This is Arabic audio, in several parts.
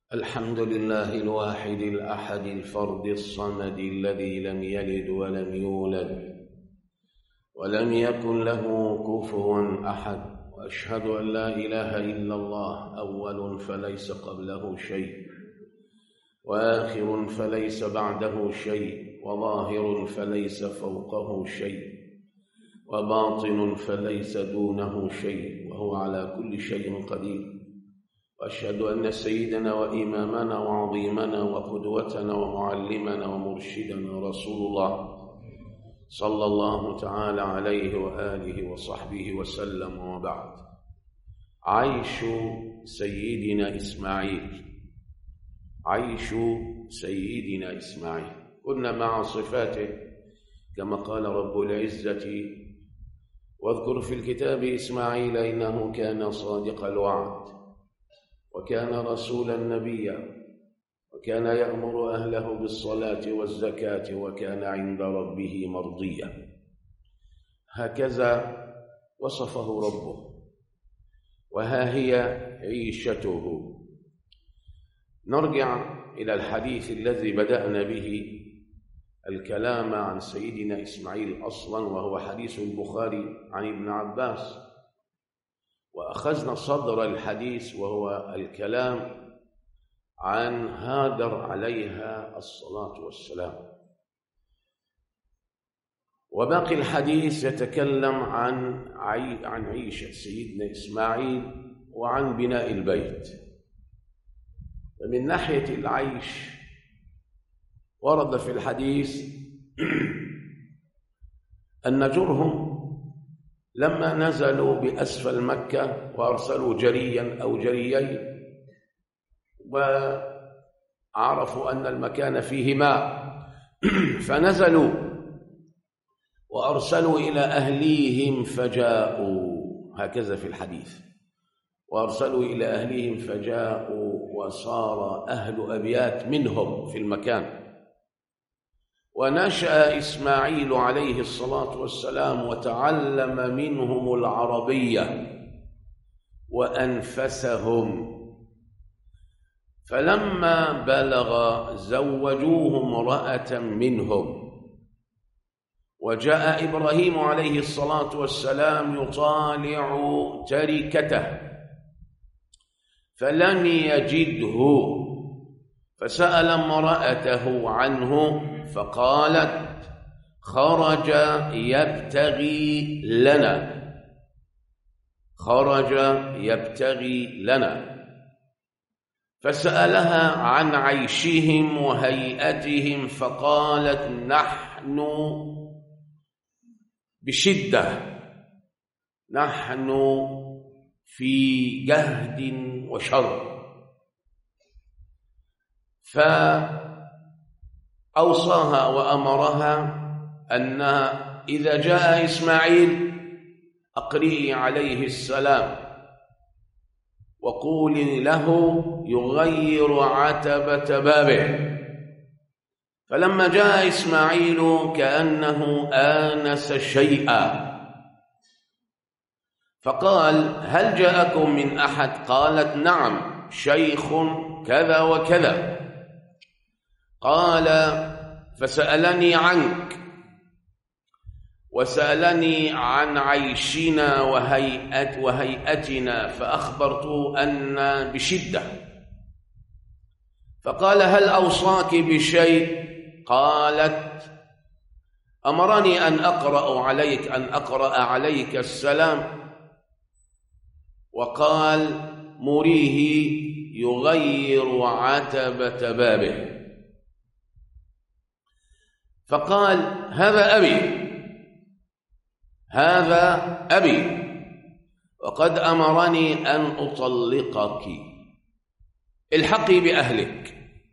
الحمد لله الواحد الأحد الفرد الصمد الذي لم يلد ولم يولد ولم يكن له كفوا أحد، وأشهد أن لا إله إلا الله أول فليس قبله شيء، وآخر فليس بعده شيء، وظاهر فليس فوقه شيء، وباطن فليس دونه شيء، وهو على كل شيء قدير. وأشهد أن سيدنا وإمامنا وعظيمنا وقدوتنا ومعلمنا ومرشدنا رسول الله صلى الله تعالى عليه وآله وصحبه وسلم، وبعد. عيش سيدنا إسماعيل. عيش سيدنا إسماعيل. كنا مع صفاته كما قال رب العزة: واذكر في الكتاب إسماعيل إنه كان صادق الوعد وكان رسولا نبيا وكان يأمر أهله بالصلاة والزكاة وكان عند ربه مرضيا. هكذا وصفه ربه، وها هي عيشته. نرجع إلى الحديث الذي بدأنا به الكلام عن سيدنا إسماعيل أصلا، وهو حديث البخاري عن ابن عباس، وأخذنا صدر الحديث وهو الكلام عن هاجر عليها الصلاة والسلام، وباقي الحديث يتكلم عن عيشة سيدنا إسماعيل وعن بناء البيت. فمن ناحية العيش ورد في الحديث أن جرهم لما نزلوا بأسفل مكة وأرسلوا جريا أو جريين وعرفوا أن المكان فيه ماء فنزلوا وأرسلوا إلى أهليهم فجاءوا، هكذا في الحديث، وأرسلوا إلى أهليهم فجاءوا وصار أهل أبيات منهم في المكان. ونشأ إسماعيل عليه الصلاة والسلام وتعلم منهم العربية وأنفسهم، فلما بلغ زوجوه امرأة منهم. وجاء إبراهيم عليه الصلاة والسلام يطالع تركته فلم يجده، فسأل امرأته عنه فقالت: خرج يبتغي لنا، خرج يبتغي لنا. فسألها عن عيشهم وهيئتهم فقالت: نحن بشدة، نحن في جهد وشر. فأوصاها وأمرها أن إذا جاء إسماعيل أقرئي عليه السلام وقولي له يغير عتبة بابه. فلما جاء إسماعيل كأنه آنس شيئا فقال: هل جاءكم من أحد؟ قالت: نعم، شيخ كذا وكذا. قال: فسألني عنك وسألني عن عيشنا وهيئتنا فأخبرته أن بشدة. فقال: هل أوصاك بشيء؟ قالت: أمرني أن أقرأ عليك السلام، وقال: مريه يغير عتبة بابه. فقال: هذا أبي، هذا أبي، وقد أمرني أن أطلقك، الحقي بأهلك.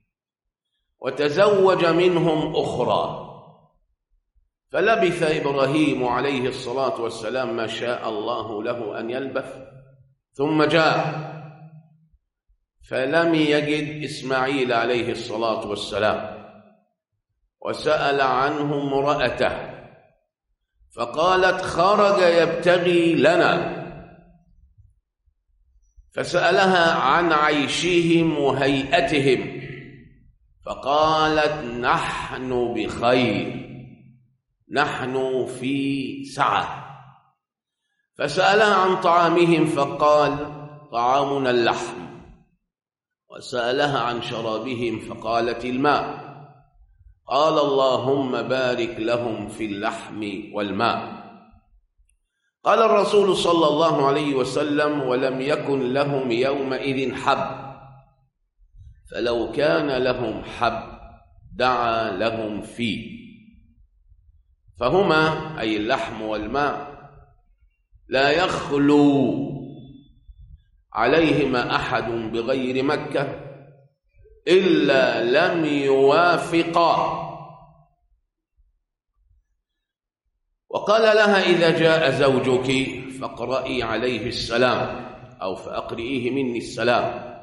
وتزوج منهم أخرى. فلبث إبراهيم عليه الصلاة والسلام ما شاء الله له أن يلبث، ثم جاء فلم يجد إسماعيل عليه الصلاة والسلام، وسأل عنه امرأته فقالت: خرج يبتغي لنا. فسألها عن عيشهم وهيئتهم فقالت نحن بخير، نحن في سعة. فسألها عن طعامهم فقال طعامنا اللحم. وسألها عن شرابهم فقالت الماء. قال اللهم بارك لهم في اللحم والماء. قال الرسول صلى الله عليه وسلم ولم يكن لهم يومئذ حب، فلو كان لهم حب دعا لهم فيه. فهما أي اللحم والماء لا يخلو عليهما أحد بغير مكة إلا لم يوافقا. وقال لها إذا جاء زوجك فاقرئي عليه السلام أو فأقرئيه مني السلام،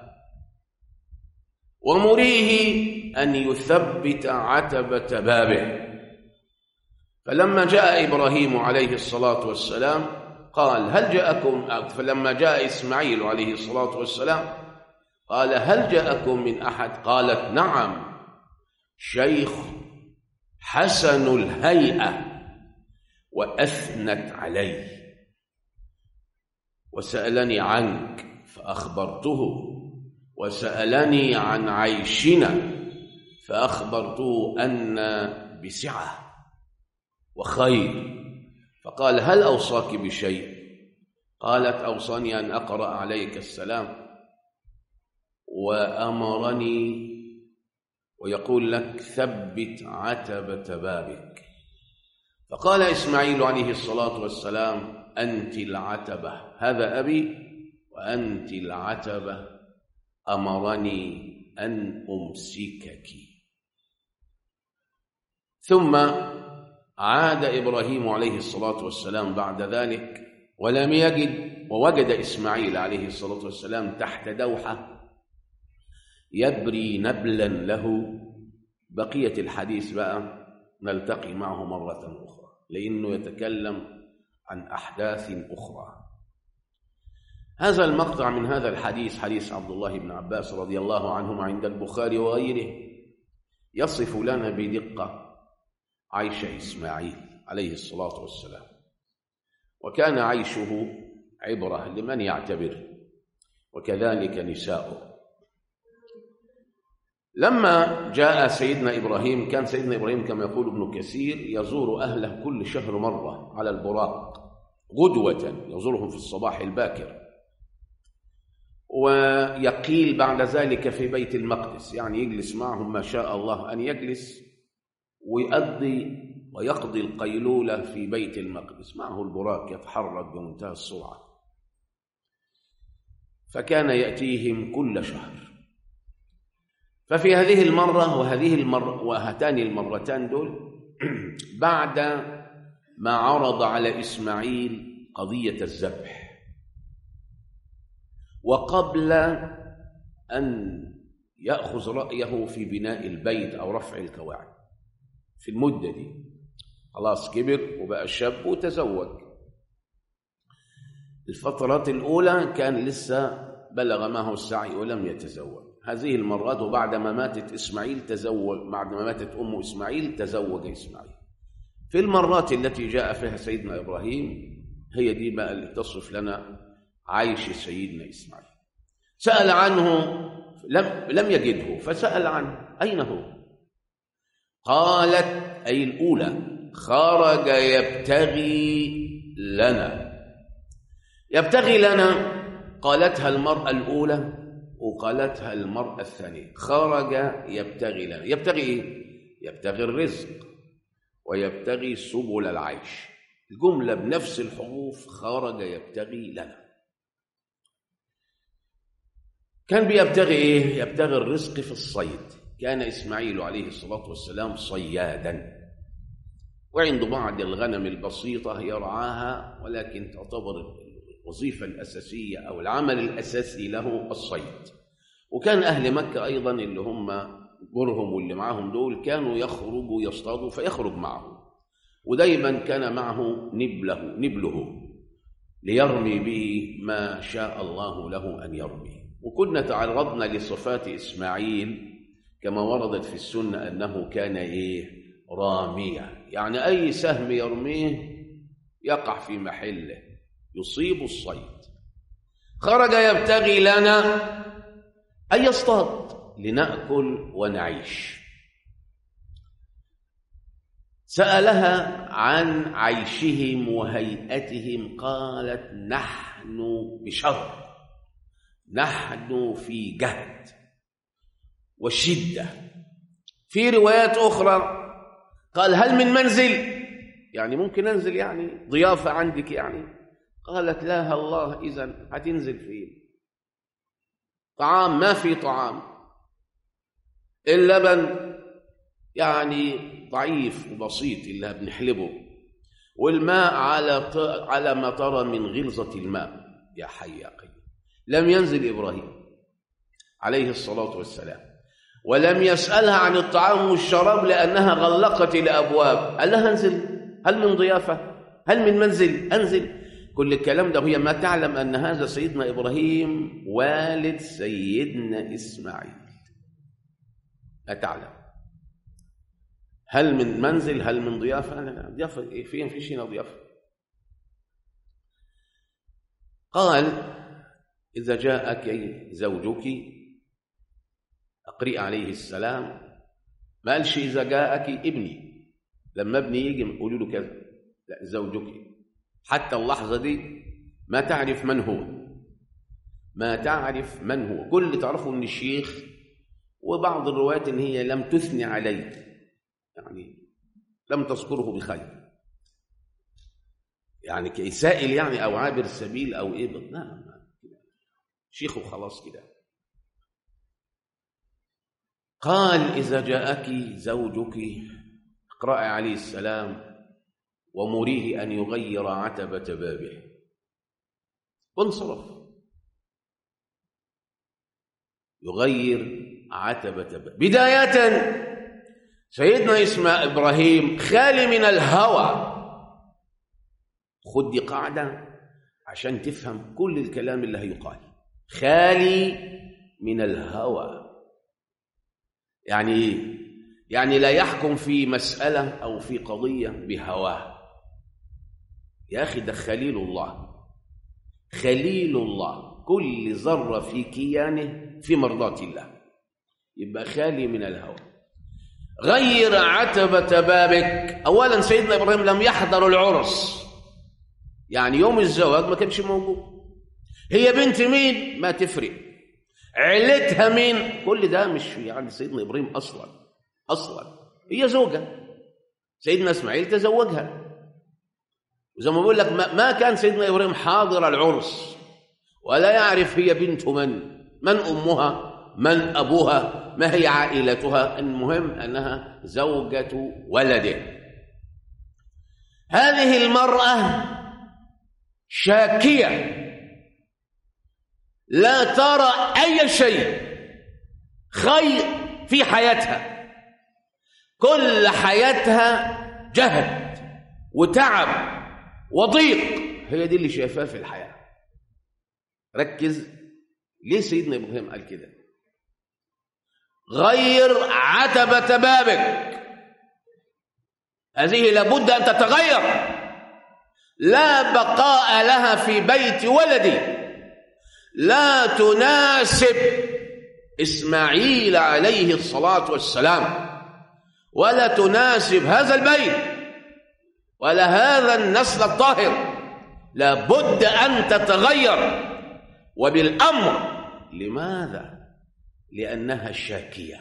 ومريه أن يثبت عتبة بابه. فلما جاء إبراهيم عليه الصلاة والسلام قال هل جاءكم، فلما جاء إسماعيل عليه الصلاة والسلام قال هل جاءكم من أحد؟ قالت نعم، شيخ حسن الهيئة وأثنت عليه وسألني عنك فأخبرته، وسألني عن عيشنا فأخبرته أن بسعة وخير. فقال هل أوصاك بشيء؟ قالت أوصاني أن أقرأ عليك السلام وأمرني ويقول لك ثبت عتبة بابك. فقال إسماعيل عليه الصلاة والسلام أنت العتبة، هذا أبي وأنت العتبة، أمرني أن أمسكك. ثم عاد إبراهيم عليه الصلاة والسلام بعد ذلك ولم يجد، ووجد إسماعيل عليه الصلاة والسلام تحت دوحة يبري نبلا له. بقية الحديث بقى نلتقي معه مرة أخرى لأنه يتكلم عن أحداث أخرى. هذا المقطع من هذا الحديث حديث عبد الله بن عباس رضي الله عنهما عند البخاري وغيره يصف لنا بدقة عيش إسماعيل عليه الصلاة والسلام، وكان عيشه عبرة لمن يعتبر، وكذلك نساؤه. لما جاء سيدنا إبراهيم، كان سيدنا إبراهيم كما يقول ابن كثير يزور أهله كل شهر مرة على البراق غدوة، يزورهم في الصباح الباكر، ويقيل بعد ذلك في بيت المقدس، يعني يجلس معهم ما شاء الله أن يجلس ويقضي القيلولة في بيت المقدس، معه البراق يتحرك بمنتهى السرعة. فكان يأتيهم كل شهر. ففي هذه المرة وهاتان المرتان دول بعد ما عرض على إسماعيل قضية الذبح، وقبل أن يأخذ رأيه في بناء البيت أو رفع الكواعب، في المدة دي خلاص كبر وبقى شاب وتزوج. الفترات الأولى كان لسه بلغ معه السعي ولم يتزوج. هذه المرات وبعد ما ماتت إسماعيل تزوج، بعد ما ماتت أم إسماعيل تزوج إسماعيل. في المرات التي جاء فيها سيدنا إبراهيم هي دي بقى اللي تصف لنا عيش سيدنا إسماعيل. سأل عنه لم يجده، فسأل عنه أين هو؟ قالت أي الأولى خرج يبتغي لنا. يبتغي لنا قالتها المرأة الأولى وقالتها المرأة الثانية. خرج يبتغي لنا، يبتغي إيه؟ يبتغي الرزق ويبتغي سبل العيش، الجملة بنفس الحروف، خرج يبتغي لنا. كان بيبتغي إيه؟ يبتغي الرزق في الصيد. كان إسماعيل عليه الصلاة والسلام صيادا، وعنده بعض الغنم البسيطة يرعاها، ولكن تعتبر الوظيفة الأساسية أو العمل الأساسي له الصيد. وكان أهل مكة أيضا اللي هم برهم واللي معهم دول كانوا يخرجوا يصطادوا فيخرج معهم، ودايما كان معه نبله ليرمي به ما شاء الله له أن يرمي. وكنا تعرضنا لصفات إسماعيل كما وردت في السنة أنه كان راميا، يعني أي سهم يرميه يقع في محله يصيب الصيد. خرج يبتغي لنا أن يصطاد لنأكل ونعيش. سألها عن عيشهم وهيئتهم، قالت نحن بشر، نحن في جهد وشدة. في روايات أخرى قال هل من منزل، يعني ممكن أنزل، يعني ضيافة عندك يعني. قالت لا الله، إذن هتنزل فين؟ طعام ما في طعام، اللبن يعني ضعيف وبسيط اللي بنحلبه، والماء على ما ترى من غلظة الماء. يا حي يا قيوم. لم ينزل إبراهيم عليه الصلاة والسلام ولم يسألها عن الطعام والشراب لأنها غلقت الأبواب. قال لها انزل، هل من ضيافة، هل من منزل؟ أنزل. كل الكلام ده وهي ما تعلم أن هذا سيدنا إبراهيم والد سيدنا إسماعيل، لا تعلم. هل من منزل، هل من ضيافة؟ لا، ضيافة إيه؟ فين؟ فيش هنا ضيافة. قال إذا جاءك زوجك أقرئ عليه السلام. ما قالش إذا جاءك ابني، لما ابني يجي قولوا له كذا، لا، زوجك. حتى اللحظة دي ما تعرف من هو، ما تعرف من هو. كل اللي تعرفه من الشيخ، وبعض الروايات إن هي لم تثني عليه، يعني لم تذكره بخير، يعني كسائل يعني أو عابر سبيل أو إيه. لا، شيخ وخلاص كده. قال إذا جاءك زوجك اقرأي عليه السلام ومريه أن يغير عتبة بابه. وانصرف يغير عتبة بابه. بداية سيدنا إبراهيم خالي من الهوى. خد دي قاعدة عشان تفهم كل الكلام اللي هيقال. خالي من الهوى يعني ايه؟ يعني لا يحكم في مسألة أو في قضية بهواه. يا أخي ده خليل الله، خليل الله، كل ذرة في كيانه في مرضاة الله، يبقى خالي من الهوى. غير عتبة بابك. أولا سيدنا إبراهيم لم يحضر العرس، يعني يوم الزواج ما كانش موجود. هي بنت مين ما تفرق، علتها مين، كل ده مش يعني سيدنا إبراهيم أصلا هي زوجة سيدنا إسماعيل تزوجها. وزي ما بقول لك ما كان سيدنا إبراهيم حاضر العرس ولا يعرف هي بنت من أمها، من أبوها، ما هي عائلتها. المهم أنها زوجة ولده. هذه المرأة شاكية لا ترى أي شيء خير في حياتها، كل حياتها جهد وتعب وضيق، هي دي اللي شايفاه في الحياة. ركز ليه سيدنا إبراهيم قال كده. غير عتبة بابك، هذه لابد أن تتغير، لا بقاء لها في بيت ولدي، لا تناسب إسماعيل عليه الصلاة والسلام، ولا تناسب هذا البيت ولا هذا النسل الطاهر. لابد أن تتغير وبالأمر. لماذا؟ لأنها شاكية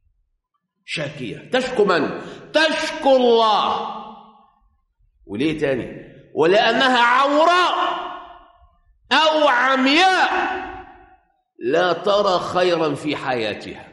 تشكو من؟ تشكو الله. وليه تاني؟ ولأنها عوراء أو عمياء لا ترى خيرا في حياتها.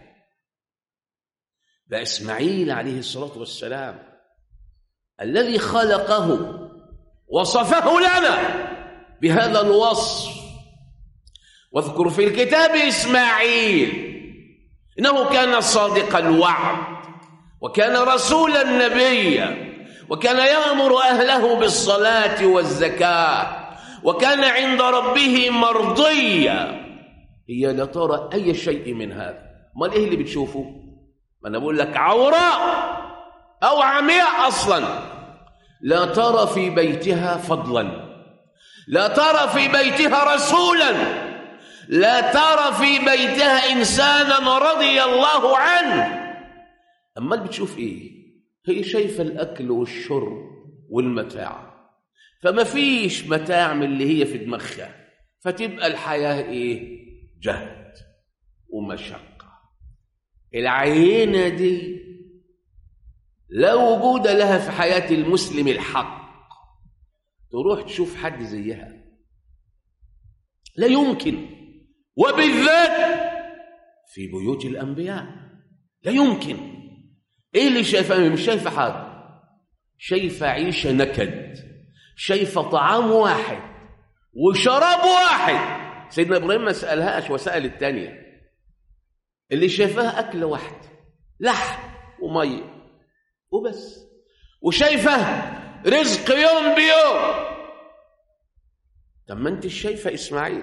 فإسماعيل عليه الصلاة والسلام الذي خلقه وصفه لنا بهذا الوصف. واذكر في الكتاب إسماعيل إنه كان صادق الوعد وكان رسولا نبيا وكان يأمر أهله بالصلاة والزكاة وكان عند ربه مرضيا. هي لا ترى أي شيء من هذا. ما إيه اللي بتشوفه؟ ما أنا بقول لك عوراء أو عمياء أصلا. لا ترى في بيتها فضلا، لا ترى في بيتها رسولا، لا ترى في بيتها إنسانا رضي الله عنه. أما اللي بتشوف إيه؟ هي شايفة الأكل والشرب والمتاع، فما فيش متاع من اللي هي في دماغها، فتبقى الحياة إيه؟ جهد ومشقة. العينة دي لا وجود لها في حياة المسلم الحق، تروح تشوف حد زيها لا يمكن، وبالذات في بيوت الأنبياء لا يمكن. إيه اللي شايفة؟ مش شايفة حاجة، شايفة عيشة نكد، شايفة طعام واحد وشراب واحد. سيدنا إبراهيم ما سألهاش وسأل الثانية، اللي شايفاها أكل واحد، لحم ومية وبس، وشايفة رزق يوم بيوم. طب ما أنت شايفة إسماعيل،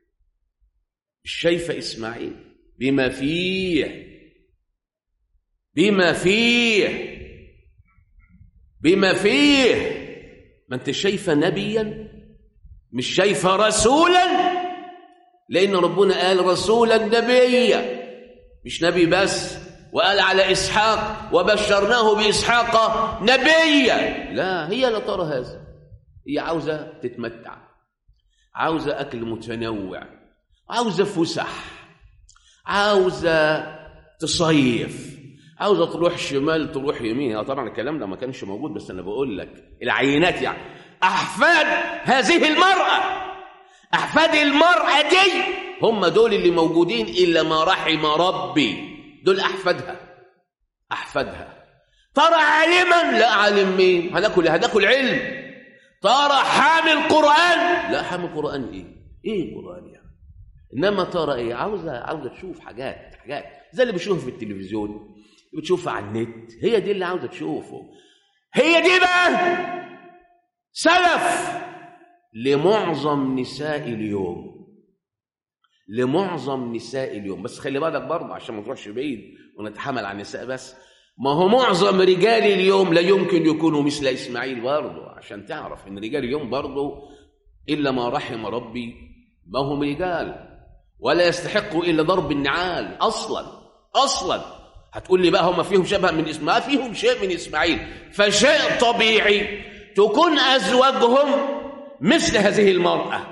شايفة إسماعيل بما فيه بما فيه بما فيه. ما أنت شايفة نبيا، مش شايفة رسولا، لأن ربنا قال رسولا نبيا، مش نبي بس، وقال على إسحاق وبشرناه بإسحاق نبيا. لا، هي لا ترى هذا، هي عاوزة تتمتع، عاوزة أكل متنوع، عاوزة فسح، عاوزة تصيف، عاوزة تروح شمال تروح يمين. طبعا الكلام ده ما كانش موجود، بس أنا بقول لك العينات يعني أحفاد هذه المرأة، أحفاد المرأة دي هم دول اللي موجودين إلا ما رحم ربي، دول أحفادها. ترى عالما، لا عالم مين؟ هناكل علم. ترى حامل قرآن، لا حامل قرآن إيه قرآن يعني؟ إنما ترى إيه؟ عاوزة تشوف حاجات زي اللي بتشوفها في التلفزيون، بتشوفها على النت، هي دي اللي عاوزة تشوفه. هي دي بقى سلف لمعظم نساء اليوم. بس خلي بالك برضه عشان ما تروحش بعيد ونتحمل على النساء بس، ما هو معظم رجال اليوم لا يمكن يكونوا مثل إسماعيل برضه، عشان تعرف إن رجال اليوم برضه إلا ما رحم ربي ما هم رجال، ولا يستحقوا إلا ضرب النعال أصلا. هتقول لي بقى هم فيهم شبه من إسماعيل؟ ما فيهم شيء من إسماعيل، فشيء طبيعي تكون أزواجهم مثل هذه المرأة.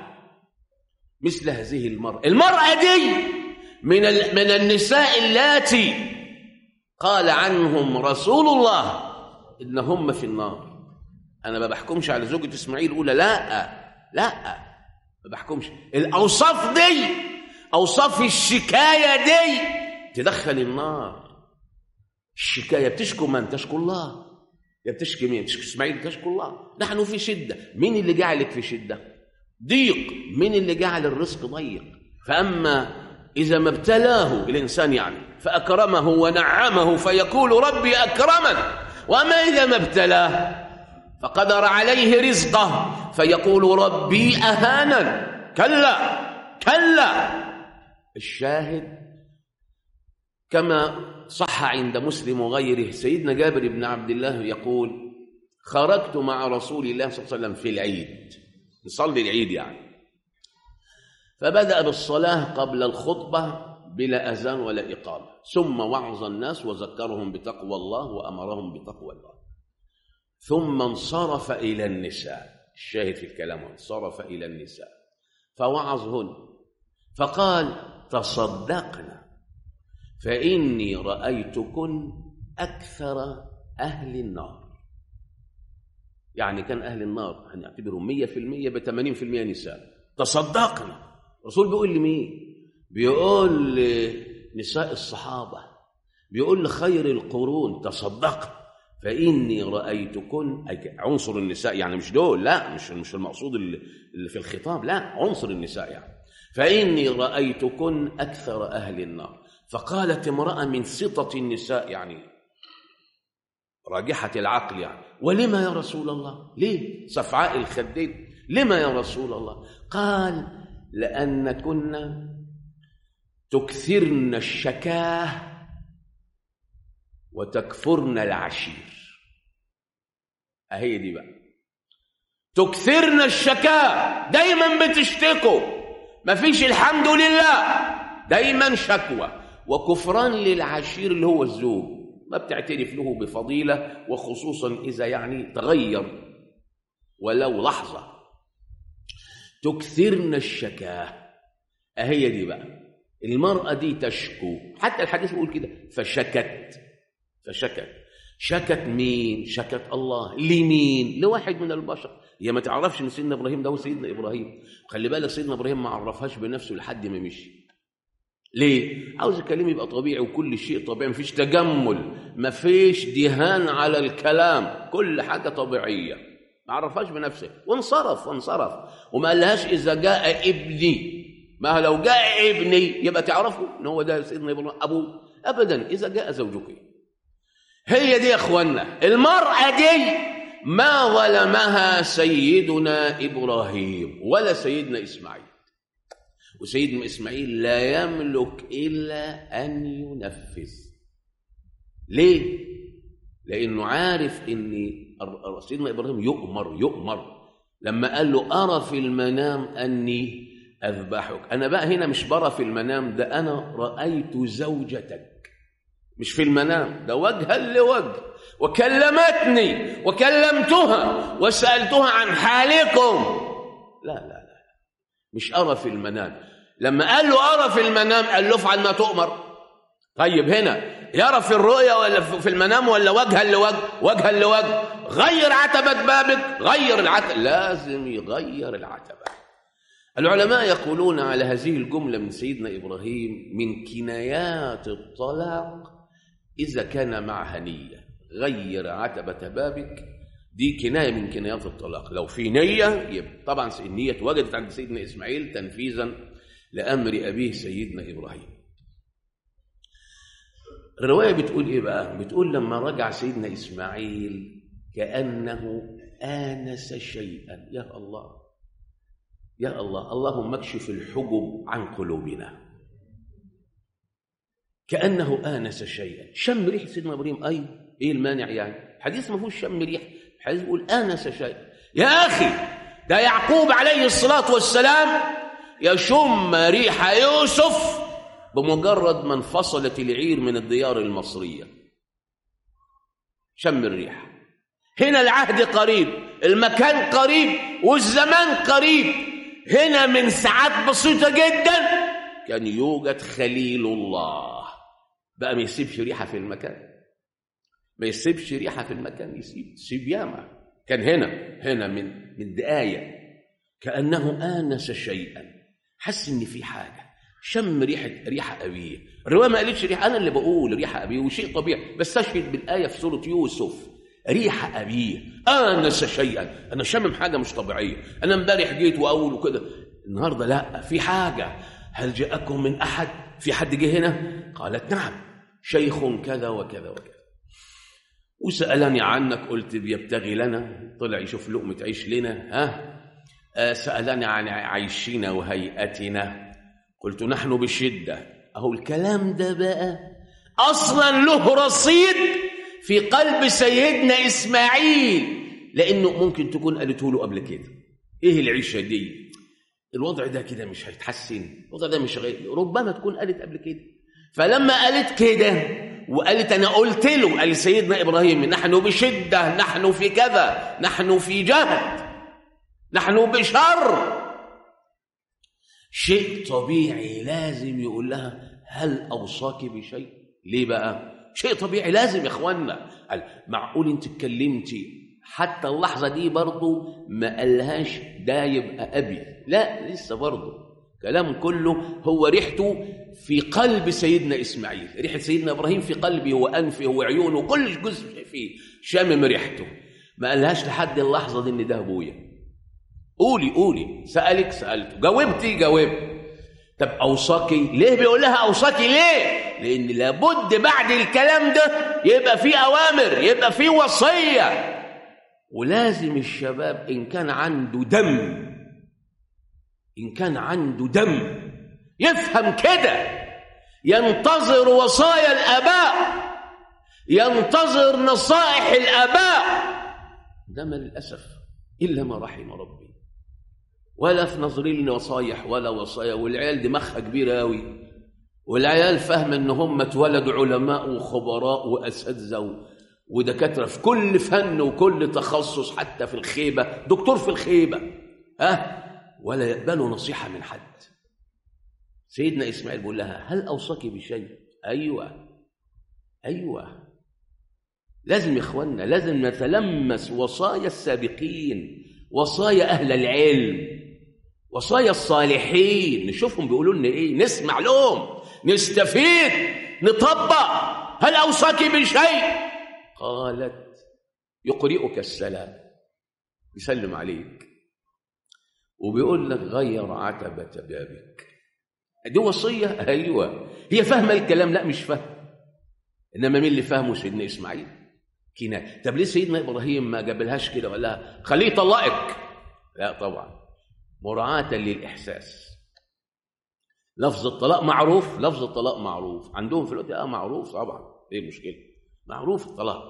المرأة دي من النساء اللاتي قال عنهم رسول الله إنهم في النار. أنا ما بحكمش على زوجة إسماعيل الأولى، لا ما بحكمش. الأوصاف دي، أوصاف الشكاية دي تدخل النار. الشكاية بتشكو من؟ تشكو الله. يا بتشكي مين؟ تشكي إسماعيل؟ تشكو الله. نحن في شدة، مين اللي جعلك في شدة؟ ضيق، مين اللي جعل الرزق ضيق؟ فأما إذا ما ابتلاه الإنسان يعني فأكرمه ونعمه فيقول ربي أكرمن، وأما إذا ما ابتلاه فقدر عليه رزقه فيقول ربي أهانن. كلا. الشاهد كما صح عند مسلم وغيره، سيدنا جابر بن عبد الله يقول خرجت مع رسول الله صلى الله عليه وسلم في العيد، نصلي العيد يعني، فبدأ بالصلاة قبل الخطبة بلا أذان ولا إقامة، ثم وعظ الناس وذكرهم بتقوى الله وأمرهم بتقوى الله، ثم انصرف إلى النساء. الشاهد في الكلام انصرف إلى النساء فوعظهن فقال تصدقنا فإني رأيتكن أكثر أهل النار. يعني كان أهل النار هنعتبرهم 100% ب80% نساء. تصدقنا، الرسول بيقول لمين؟ بيقول لنساء الصحابة، بيقول لخير القرون تصدق فإني رأيتكن. عنصر النساء يعني مش دول، لا مش المقصود اللي في الخطاب، لا عنصر النساء يعني. فإني رأيتكن أكثر أهل النار. فقالت امرأة من سطة النساء يعني راجحة العقل يعني ولما يا رسول الله؟ ليه؟ صفعاء الخدين، لما يا رسول الله؟ قال لأن كنا تكثرن الشكاه وتكفرن العشير. أهي دي بقى، تكثرن الشكاه، دايما بتشتكوا، مفيش الحمد لله، دايما شكوى، وكفران للعشير اللي هو الزوج، ما بتعترف له بفضيلة، وخصوصا إذا يعني تغير ولو لحظة. تكثرن الشكاه، أهي دي بقى، المرأة دي تشكو، حتى الحديث بيقول كده، فشكت. شكت مين؟ شكت الله. لمين؟ لواحد من البشر. هي ما تعرفش ان سيدنا ابراهيم ده هو سيدنا ابراهيم. خلي بالك سيدنا ابراهيم ما عرفهاش بنفسه لحد ما مشي. ليه؟ عاوز الكلام يبقى طبيعي، وكل شيء طبيعي، مفيش تجمل، مفيش دهان على الكلام، كل حاجه طبيعيه. ما عرفهاش بنفسه وانصرف. وما قالهاش اذا جاء ابني، ما لو جاء ابني يبقى تعرفوا ان هو ده سيدنا ابراهيم ابوه. ابدا، اذا جاء زوجك. هي دي يا اخوانا، المرأة دي ما ظلمها سيدنا إبراهيم ولا سيدنا إسماعيل، وسيدنا إسماعيل لا يملك إلا أن ينفذ. ليه؟ لأنه عارف أن سيدنا إبراهيم يؤمر لما قال له أرى في المنام أني أذبحك. أنا بقى هنا مش برى في المنام، ده أنا رأيت زوجتك، مش في المنام، ده وجها لوجه، وكلمتني وكلمتها وسألتها عن حالكم. لا، مش أرى في المنام. لما قال له أرى في المنام قال له افعل ما تؤمر. طيب هنا يرى في الرؤيا ولا في المنام ولا وجها لوجه؟ وجها لوجه. غير عتبة بابك، غير العتبة، لازم يغير العتبة. العلماء يقولون على هذه الجملة من سيدنا إبراهيم من كنايات الطلاق إذا كان معها نية. غير عتبة بابك، دي كناية من كنايات الطلاق. لو في نية يبقى طبعا النية اتوجدت عند سيدنا إسماعيل تنفيذا لأمر أبيه سيدنا إبراهيم. الرواية بتقول إيه بقى؟ بتقول لما رجع سيدنا إسماعيل كأنه آنس شيئا. يا الله يا الله، اللهم اكشف الحجب عن قلوبنا. كأنه آنس شيئا، شم ريح سيدنا إبراهيم. أي إيه المانع يعني؟ الحديث ما فيهوش شم ريح، الحديث بيقول آنس شيئا. يا أخي ده يعقوب عليه الصلاة والسلام يشم ريح يوسف بمجرد ما انفصلت العير من الديار المصرية. شم الريح. هنا العهد قريب، المكان قريب، والزمان قريب. هنا من ساعات بسيطة جدا كان يوجد خليل الله، بقى ما يسيبش ريحة في المكان، ما يسيبش ريحة في المكان، يسيب ياما. كان هنا من دقايق كأنه آنس شيئا، حس إن في حاجة، شم ريحة أبيه. الرواية ما قالتش ريحة، أنا اللي بقول ريحة أبيه، وشيء طبيعي، بس أشهد بالآية في سورة يوسف، ريحة أبيه آنس شيئا. أنا شمم حاجة مش طبيعية. أنا امبارح جيت وأقول وكده، النهاردة لا، في حاجة. هل جاءكم من أحد؟ في حد جه هنا؟ قالت نعم، شيخ كذا وكذا وكذا، وسألني عنك، قلت بيبتغي لنا، طلع يشوف لقمة عيش لنا. سألني عن عيشنا وهيئتنا، قلت نحن بشدة. أهو الكلام ده بقى أصلا له رصيد في قلب سيدنا إسماعيل، لأنه ممكن تكون قالته له قبل كده. إيه العيشة دي؟ الوضع ده كده مش هيتحسن، الوضع ده مش غير، ربما تكون قالت قبل كده. فلما قالت كده وقالت أنا قلت له، قال سيدنا إبراهيم نحن بشدة، نحن في كذا، نحن في جهد، نحن بشر، شيء طبيعي لازم يقول لها هل أوصاك بشيء؟ ليه بقى؟ شيء طبيعي لازم يا إخوانا. قال معقول أنت اتكلمتي حتى اللحظة دي برضو ما قالهاش ده يبقى أبي؟ لا، لسه برضو كلام كله هو ريحته في قلب سيدنا إسماعيل، ريحة سيدنا إبراهيم في قلبه وأنفه وعيونه، كل جزء فيه شامم ريحته. ما قالهاش لحد اللحظة دي إن ده أبويا. قولي، سألته، جاوبت. طب أوصاكي ليه؟ بيقول لها أوصاكي ليه؟ لأن لابد بعد الكلام ده يبقى في أوامر، يبقى في وصية. ولازم الشباب إن كان عنده دم يفهم كده، ينتظر وصايا الآباء، ينتظر نصائح الآباء. ده ما للأسف إلا ما رحم ربي، ولا في نظرين نصايح ولا وصايا. والعيال دماغها كبيرة أوي، والعيال فاهم إن هم اتولدوا علماء وخبراء وأساتذة ودكاترة في كل فن وكل تخصص، حتى في الخيبة دكتور في الخيبة، ولا يقبلوا نصيحة من حد. سيدنا إسماعيل بيقول لها: هل أوصاك بشيء؟ أيوة. لازم يا إخواننا، لازم نتلمس وصايا السابقين، وصايا أهل العلم، وصايا الصالحين، نشوفهم بيقولوا لنا إيه، نسمع لهم، نستفيد، نطبق. هل أوصاك بشيء؟ قالت: يقرئك السلام، يسلم عليك وبيقول لك غير عتبة بابك. دي وصية؟ أيوة. هي فاهمة الكلام؟ لا مش فاهمة. إنما مين اللي فاهمه؟ سيدنا إسماعيل. كناية. طب ليه سيدنا إبراهيم ما جابلهاش كده وقال لها خليه يطلقك؟ لا طبعا، مراعاة للإحساس. لفظ الطلاق معروف، لفظ الطلاق معروف عندهم في الوقت. معروف طبعا، ايه المشكلة؟ معروف الطلاق.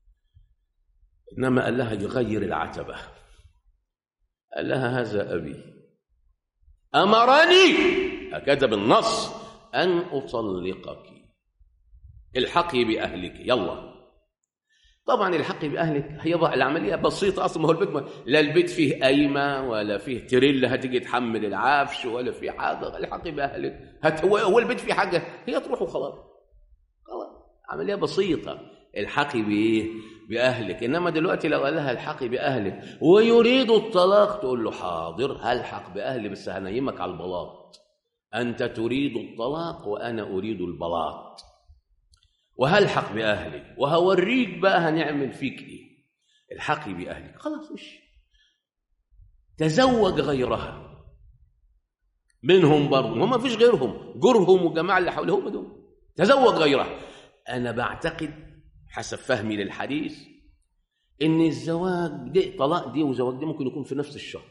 إنما قال لها يغير العتبة. قال لها: هذا أبي أمرني، هكذا بالنص، أن أطلقك، الحقي بأهلك، يلا. طبعا الحقي بأهلك هي العملية بسيطة أصلا. ما هو البيت لا البيت فيه قايمة ولا فيه تريلا هتيجي تحمل العفش ولا فيه حاجة. الحقي بأهلك، هو البيت فيه حاجة، هي تروح وخلاص. عملية بسيطة. الحقي بإيه؟ بأهلك. إنما دلوقتي لو قال لها الحقي بأهلك ويريد الطلاق، تقول له حاضر هلحق بأهلي، بس هنيمك على البلاط. أنت تريد الطلاق وأنا أريد البلاط، وهلحق بأهلي وهوريك بقى هنعمل فيك إيه. الحقي بأهلك، خلاص. مش تزوج غيرها منهم برضه، هم ما فيش غيرهم، جرهم وجماعة اللي حولهم دول. تزوج غيرها. أنا بعتقد حسب فهمي للحديث إن الزواج دي، طلاق دي وزواج دي، ممكن يكون في نفس الشهر.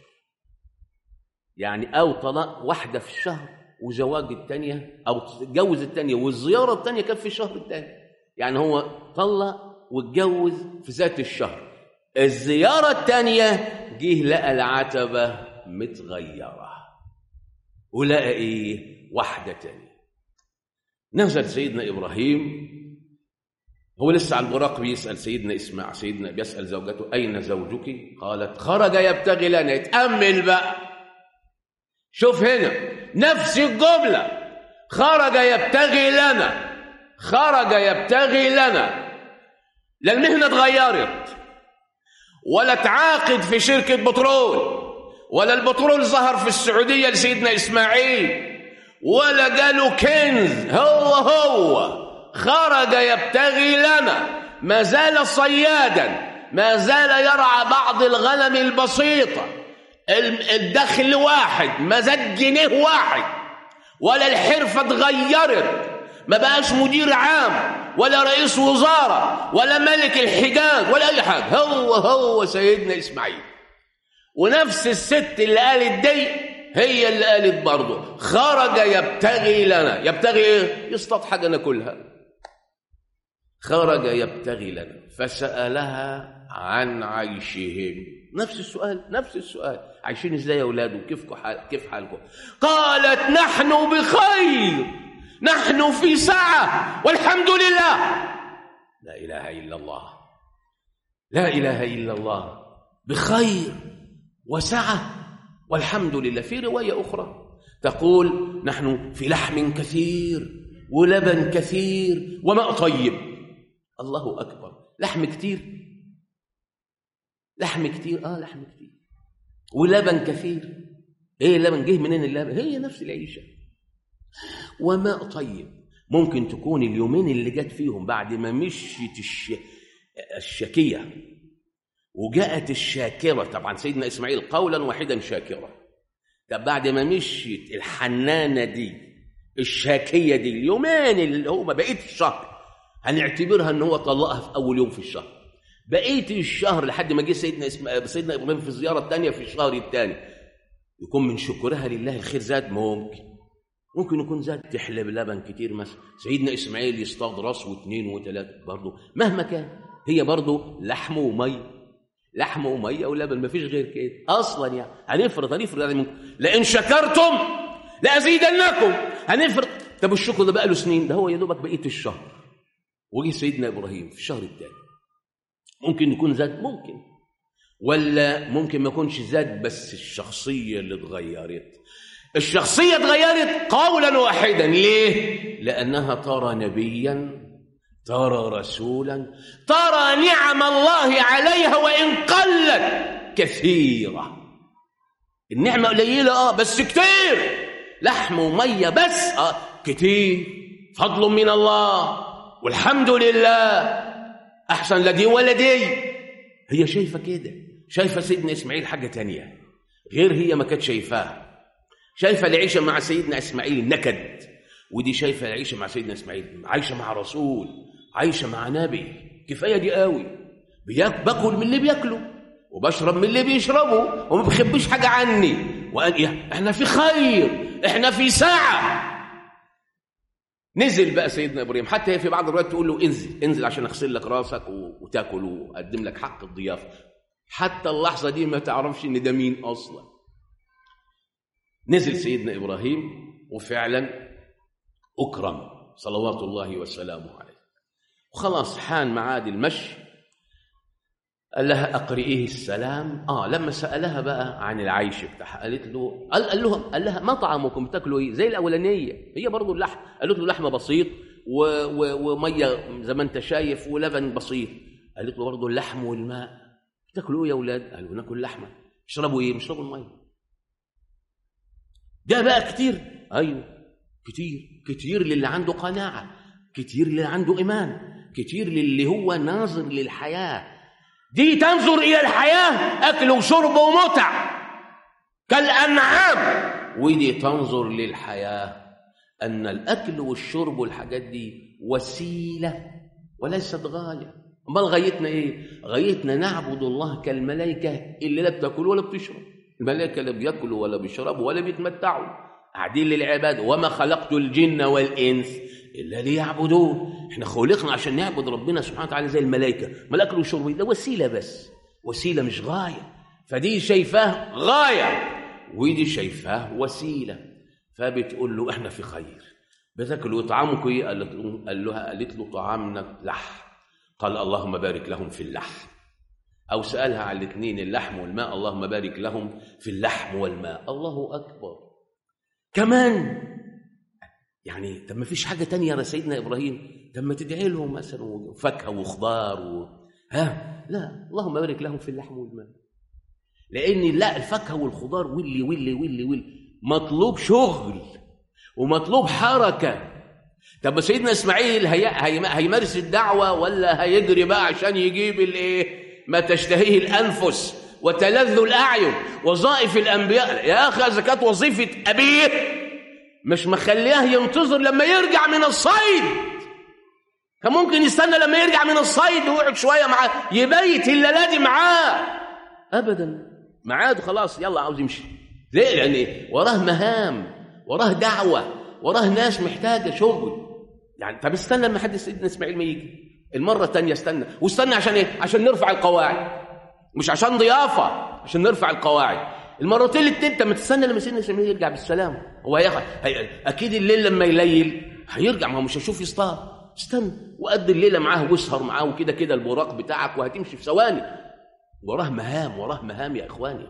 يعني أو طلاق واحدة في الشهر وزواج التانية، أو تتجوز التانية والزيارة التانية كانت في الشهر التاني. يعني هو طلق واتجوز في ذات الشهر، الزيارة التانية جه لقى العتبة متغيرة ولقى إيه؟ واحدة تانية. نزل سيدنا إبراهيم، هو لسه على البراق، بيسأل سيدنا إسماعيل، سيدنا بيسأل زوجته: أين زوجك؟ قالت: خرج يبتغي لنا. اتأمل بقى، شوف هنا نفس الجملة، خرج يبتغي لنا، خرج يبتغي لنا. لا المهنة اتغيرت، ولا تعاقد في شركة بترول، ولا البترول ظهر في السعودية لسيدنا إسماعيل، ولا جاله كنز. هو خرج يبتغي لنا، ما زال صيادا، ما زال يرعى بعض الغنم البسيطة، الدخل واحد، ما زال جنيه واحد، ولا الحرفة اتغيرت، ما بقاش مدير عام ولا رئيس وزارة ولا ملك الحجاز ولا أي حاجة. هو سيدنا إسماعيل. ونفس الست اللي قالت دي هي اللي قالت برضه خرج يبتغي لنا. يبتغي ايه؟ يصطاد حاجة ناكلها. خرج يبتغي لنا فسألها عن عيشهم. نفس السؤال، عايشين ازاي يا اولاد وكيف حالكم؟ قالت: نحن بخير، نحن في سعة والحمد لله. لا إله إلا الله، لا إله إلا الله. بخير وسعة والحمد لله. في رواية أخرى تقول: نحن في لحم كثير ولبن كثير وماء طيب. الله أكبر. لحم كتير، لحم كتير، لحم كتير ولبن كثير. ايه اللبن؟ جه منين اللبن؟ هي نفس العيشة. وماء طيب. ممكن تكون اليومين اللي جت فيهم بعد ما مشيت الشكية وجاءت الشاكرة. طبعا سيدنا إسماعيل قولا واحدا شاكرة. طب بعد ما مشيت الحنانة دي، الشاكية دي، اليومين اللي هو ما بقيت الشهر، هنعتبرها ان هو طلقها في اول يوم في الشهر. بقية الشهر لحد ما جه سيدنا إبراهيم في الزيارة الثانية في الشهر الثاني، يكون من شكرها لله الخير زاد. ممكن يكون زاد، تحلب لبن كتير مثلا. سيدنا إسماعيل يصطاد راس واثنين وثلاثة، برضه مهما كان هي برضه لحم ومية ولبن، ما فيش غير كده أصلا. يعني هنفرض يعني لئن شكرتم لأزيدنكم، هنفرض. طب الشكر ده بقى له سنين، ده هو يا دوبك بقية الشهر. وجي سيدنا إبراهيم في الشهر الثاني، ممكن يكون زاد، ممكن، ولا ممكن ما يكونش زاد، بس الشخصية اللي اتغيرت. الشخصية اتغيرت قولا واحدا. ليه؟ لأنها ترى نبيا، ترى رسولا، ترى نعم الله عليها وإن قلت كثيرة. النعمة قليلة بس كتير، لحم ومية بس كتير، فضل من الله والحمد لله، أحسن لا دي ولا دي. هي شايفة كده، شايفة سيدنا إسماعيل حاجة تانية غير هي ما كانت شايفاها. شايفة العيشة مع سيدنا إسماعيل نكد، ودي شايفة العيشة مع سيدنا إسماعيل عايشة مع رسول، عايشة مع نبي. كفاية دي قوي. باكل من اللي بياكله وبشرب من اللي بيشربه وما بخبيش حاجة عني، احنا في خير، احنا في ساعة. نزل بقى سيدنا إبراهيم، حتى هي في بعض الروايات تقول له انزل عشان اغسل لك راسك وتاكل واقدم لك حق الضيافة. حتى اللحظة دي ما تعرفش ان ده مين اصلا. نزل سيدنا إبراهيم وفعلا أكرم صلوات الله وسلامه عليه، وخلاص حان معاد المشي. قال لها أقرئيه السلام. لما سألها بقى عن العيش بتاعها قالت له قال لها ما طعامكم، بتاكلوا ايه؟ زي الأولانية، هي برضو اللحم. قالت له لحمة بسيط ومية زي ما انت شايف ولبن بسيط. قالت له برضو اللحم والماء. بتاكلوا ايه يا أولاد؟ قالوا ناكل لحمة. اشربوا ايه؟ اشربوا المية. ده بقى كتير، أيوه كتير للي عنده قناعة، كتير للي عنده إيمان، كتير للي هو ناظر للحياة. دي تنظر إلى الحياة أكل وشرب ومتع كالأنعام، ودي تنظر للحياة أن الأكل والشرب والحاجات دي وسيلة وليست غاية. أمال غايتنا إيه؟ غايتنا نعبد الله كالملائكة اللي لا بتاكل ولا بتشرب. الملائكة لا بياكلوا ولا بيشربوا ولا بيتمتعوا، قاعدين للعبادة. وما خلقت الجن والإنس إلا ليعبدون. احنا خلقنا عشان نعبد ربنا سبحانه وتعالى زي الملائكة. ما الأكل والشرب ده وسيلة بس، وسيلة مش غاية. فدي شايفاه غاية ودي شايفاه وسيلة. فبتقول له احنا في خير. بتاكلوا طعامكم ايه؟ قالت له طعامنا لحم. قال اللهم بارك لهم في اللحم. أو سألها على الاثنين، اللحم والماء، اللهم بارك لهم في اللحم والماء. الله أكبر. كمان يعني طب ما فيش حاجة تانية يا سيدنا إبراهيم؟ طب ما تدعي لهم مثلا فاكهة وخضار لا، اللهم بارك لهم في اللحم والماء. لأن لا، الفاكهة والخضار واللي مطلوب شغل ومطلوب حركة. طب سيدنا إسماعيل هيمارس الدعوة ولا هيجري بقى عشان يجيب الايه ما تشتهيه الأنفس وتلذ الأعين؟ وظائف الأنبياء يا أخي إذا كانت وظيفة أبيه مش مخليه ينتظر لما يرجع من الصيد. كان ممكن يستنى لما يرجع من الصيد ويقعد شوية معاه، يبيت الليلة دي معاه. أبدا، معاد خلاص يلا عاوز يمشي. ليه؟ لأن وراه مهام، وراه دعوة، وراه ناس محتاجة شغل. يعني طب استنى لما حد سيدنا إسماعيل ما يجي. المرة الثانية واستنى عشان ايه؟ عشان نرفع القواعد، مش عشان ضيافة، عشان نرفع القواعد. المرتين الاثنين انت ما تستنى لما سيدنا إسماعيل يرجع بالسلام. هو اكيد الليل لما يليل هيرجع، ما هو مش هيشوف يصطاد. استنى وقضي الليلة معاه واسهر معاه وكده كده البراق بتاعك وهتمشي في ثواني. وراه مهام يا اخواني.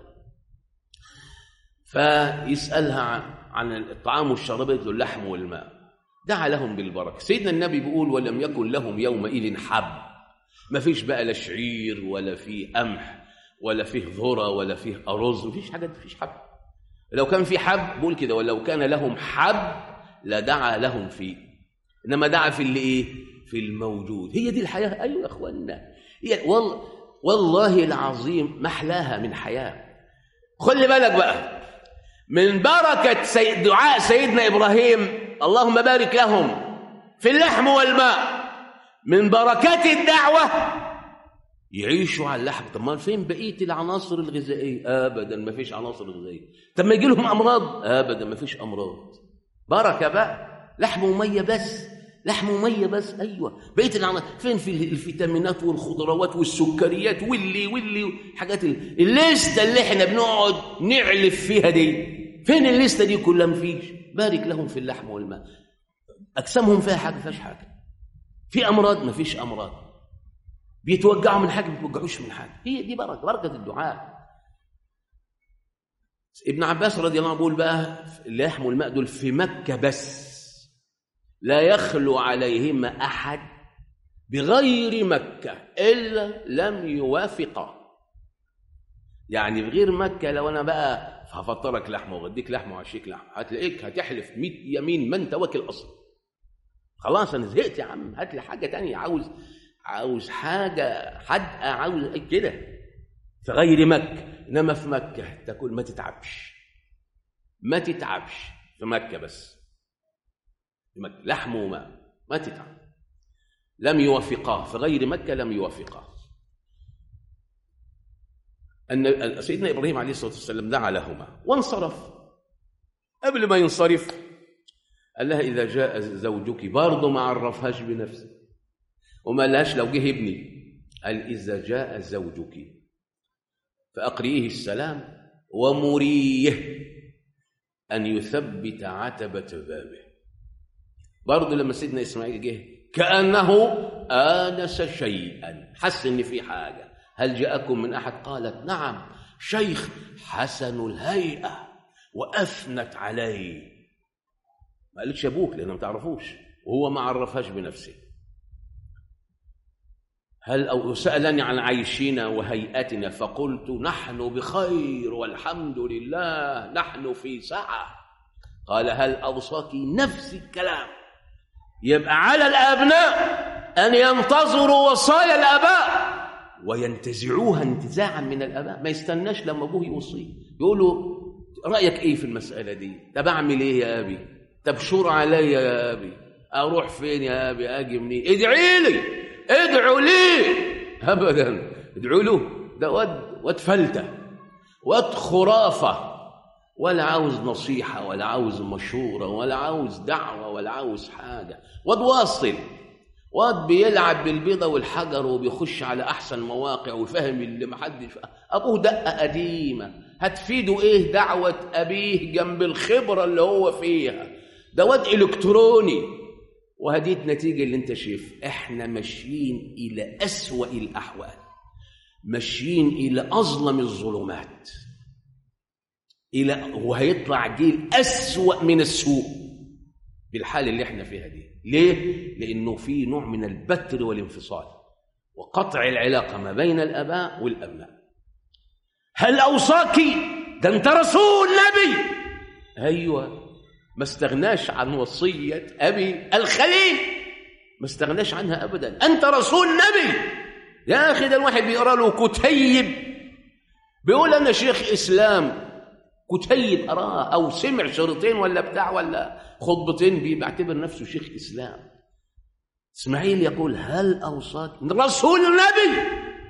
فيسألها عن الطعام والشراب، اللحم والماء. دعا لهم بالبركة. سيدنا النبي بيقول ولم يكن لهم يومئذ حب. ما فيش بقى لا شعير ولا فيه قمح ولا فيه ذرة ولا فيه أرز، ما فيش حاجة، ما فيش حب. لو كان في حب بقول كده، ولو كان لهم حب لدعا لهم فيه، إنما دعا في اللي إيه؟ في الموجود. هي دي الحياة. أيوة يا أخواننا، هي والله العظيم محلاها من حياة. خلي بالك بقى من بركة دعاء سيدنا إبراهيم اللهم بارك لهم في اللحم والماء، من بركات الدعوة يعيشوا على اللحم. طب ما فين بقيه العناصر الغذائيه؟ ابدا ما فيش عناصر غذائيه. طب ما يجي لهم امراض؟ ابدا ما فيش امراض. بركه بقى، لحم وميه بس، لحم وميه بس. ايوه بقيه العناصر فين؟ في الفيتامينات والخضروات والسكريات واللي حاجات الليسته اللي احنا بنقعد نعلف فيها دي، فين الليسته دي كلها؟ مفيش. بارك لهم في اللحم والماء. اجسامهم فيها حاجه؟ فيهاش حاجه. في امراض؟ ما فيش امراض. بيتوجعوا من حاجه؟ ما بيتوجعوش من حاجه. هي دي بركه الدعاء. ابن عباس رضي الله عنه بيقول بقى اللحم والماء دول في مكه بس، لا يخلو عليهما احد بغير مكه الا لم يوافقه. يعني بغير مكه لو انا بقى هفطرك لحمه وغديك لحمه وعشيك لحمه، هتلاقيك هتحلف 100 يمين ما انت واكل اصلا. خلاص انا زهقت يا عم، هات لي حاجه تانية، عاوز حاجه حدقه، عاوز كده. في غير مكه. انما في مكه تاكل ما تتعبش، ما تتعبش. في مكه بس، في مكه لحم وماء ما تتعب. لم يوافقاه، في غير مكه لم يوافقاه. أن سيدنا إبراهيم عليه الصلاة والسلام دعا لهما وانصرف. قبل ما ينصرف قال لها إذا جاء زوجك، برضه ما عرفهاش بنفسه وما قالهاش لو جه ابني، قال إذا جاء زوجك فأقرئيه السلام ومريه أن يثبت عتبة بابه. برضه لما سيدنا إسماعيل جه كأنه آنس شيئا، حس إن في حاجة. هل جاءكم من أحد؟ قالت نعم، شيخ حسن الهيئة وأثنت عليه. ما قالتش أبوك لأنه ما تعرفوش، وهو ما عرفهاش بنفسه. هل أو سألني عن عيشنا وهيئتنا فقلت نحن بخير والحمد لله، نحن في سعة. قال هل أوصاك؟ نفس الكلام. يبقى على الأبناء أن ينتظروا وصايا الآباء وينتزعوها انتزاعا من الآباء. ما يستناش لما أبوه يوصيه يقولوا رأيك إيه في المسألة دي؟ طب أعمل إيه يا أبي؟ طب شور علي يا أبي، أروح فين يا أبي، أجي منين؟ ادعي لي، ادعوا لي. أبدا ادعوا له، ده واد فلتة، واد خرافة، ولا عاوز نصيحة ولا عاوز مشورة ولا عاوز دعوة ولا عاوز حاجة. واد واصل، واد بيلعب بالبيضة والحجر وبيخش على أحسن مواقع وفهم اللي محدش. أبوه دقة قديمة، هتفيده إيه دعوة أبيه جنب الخبرة اللي هو فيها؟ ده واد إلكتروني. وهدي النتيجة اللي انت شايف. احنا ماشيين إلى أسوأ الأحوال، ماشيين إلى أظلم الظلمات، وهيطلع جيل أسوأ من السوء بالحال اللي احنا فيها دي. ليه؟ لأنه في نوع من البتر والانفصال وقطع العلاقة ما بين الآباء والأبناء. هل أوصاك؟ ده أنت رسول نبي. أيوة، ما استغناش عن وصية أبي الخليل، ما استغناش عنها أبدا. أنت رسول نبي يا أخي. ده الواحد بيقرأ له كتيب بيقول أنا شيخ إسلام، كتيب أراه أو سمع شريطين ولا بتاع ولا خطبتين بيعتبر نفسه شيخ إسلام. إسماعيل يقول هل أوصاك؟ رسول نبي،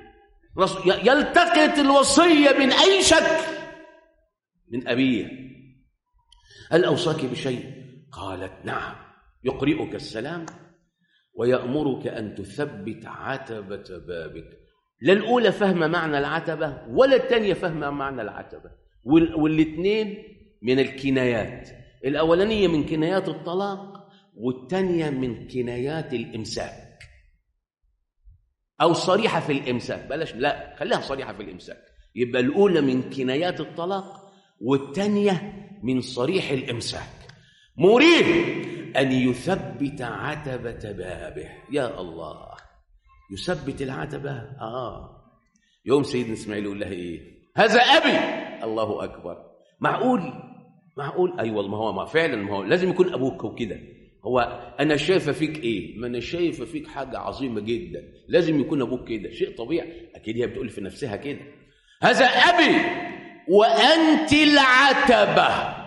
يلتقط الوصية من أي شكل من أبيه. هل أوصاك بشيء؟ قالت نعم، يقرئك السلام ويأمرك أن تثبت عتبة بابك. لا الأولى فهم معنى العتبة ولا الثانية فهم معنى العتبة، والاثنين من الكنايات. الأولانية من كنايات الطلاق والثانية من كنايات الإمساك، أو صريحة في الإمساك. بلاش، لا خليها صريحة في الإمساك. يبقى الأولى من كنايات الطلاق والثانية من صريح الإمساك. مريد أن يثبت عتبة بابه. يا الله، يثبت العتبة. يوم سيدنا إسماعيل يقول لها إيه؟ هذا أبي. الله أكبر. معقول؟ أيوة، ما هو فعلا، ما هو لازم يكون أبوك وكده. هو أنا شايفة فيك إيه؟ ما أنا شايفة فيك حاجة عظيمة جدا، لازم يكون أبوك كده، شيء طبيعي. أكيد هي بتقول في نفسها كده، هذا أبي وأنت العتبة.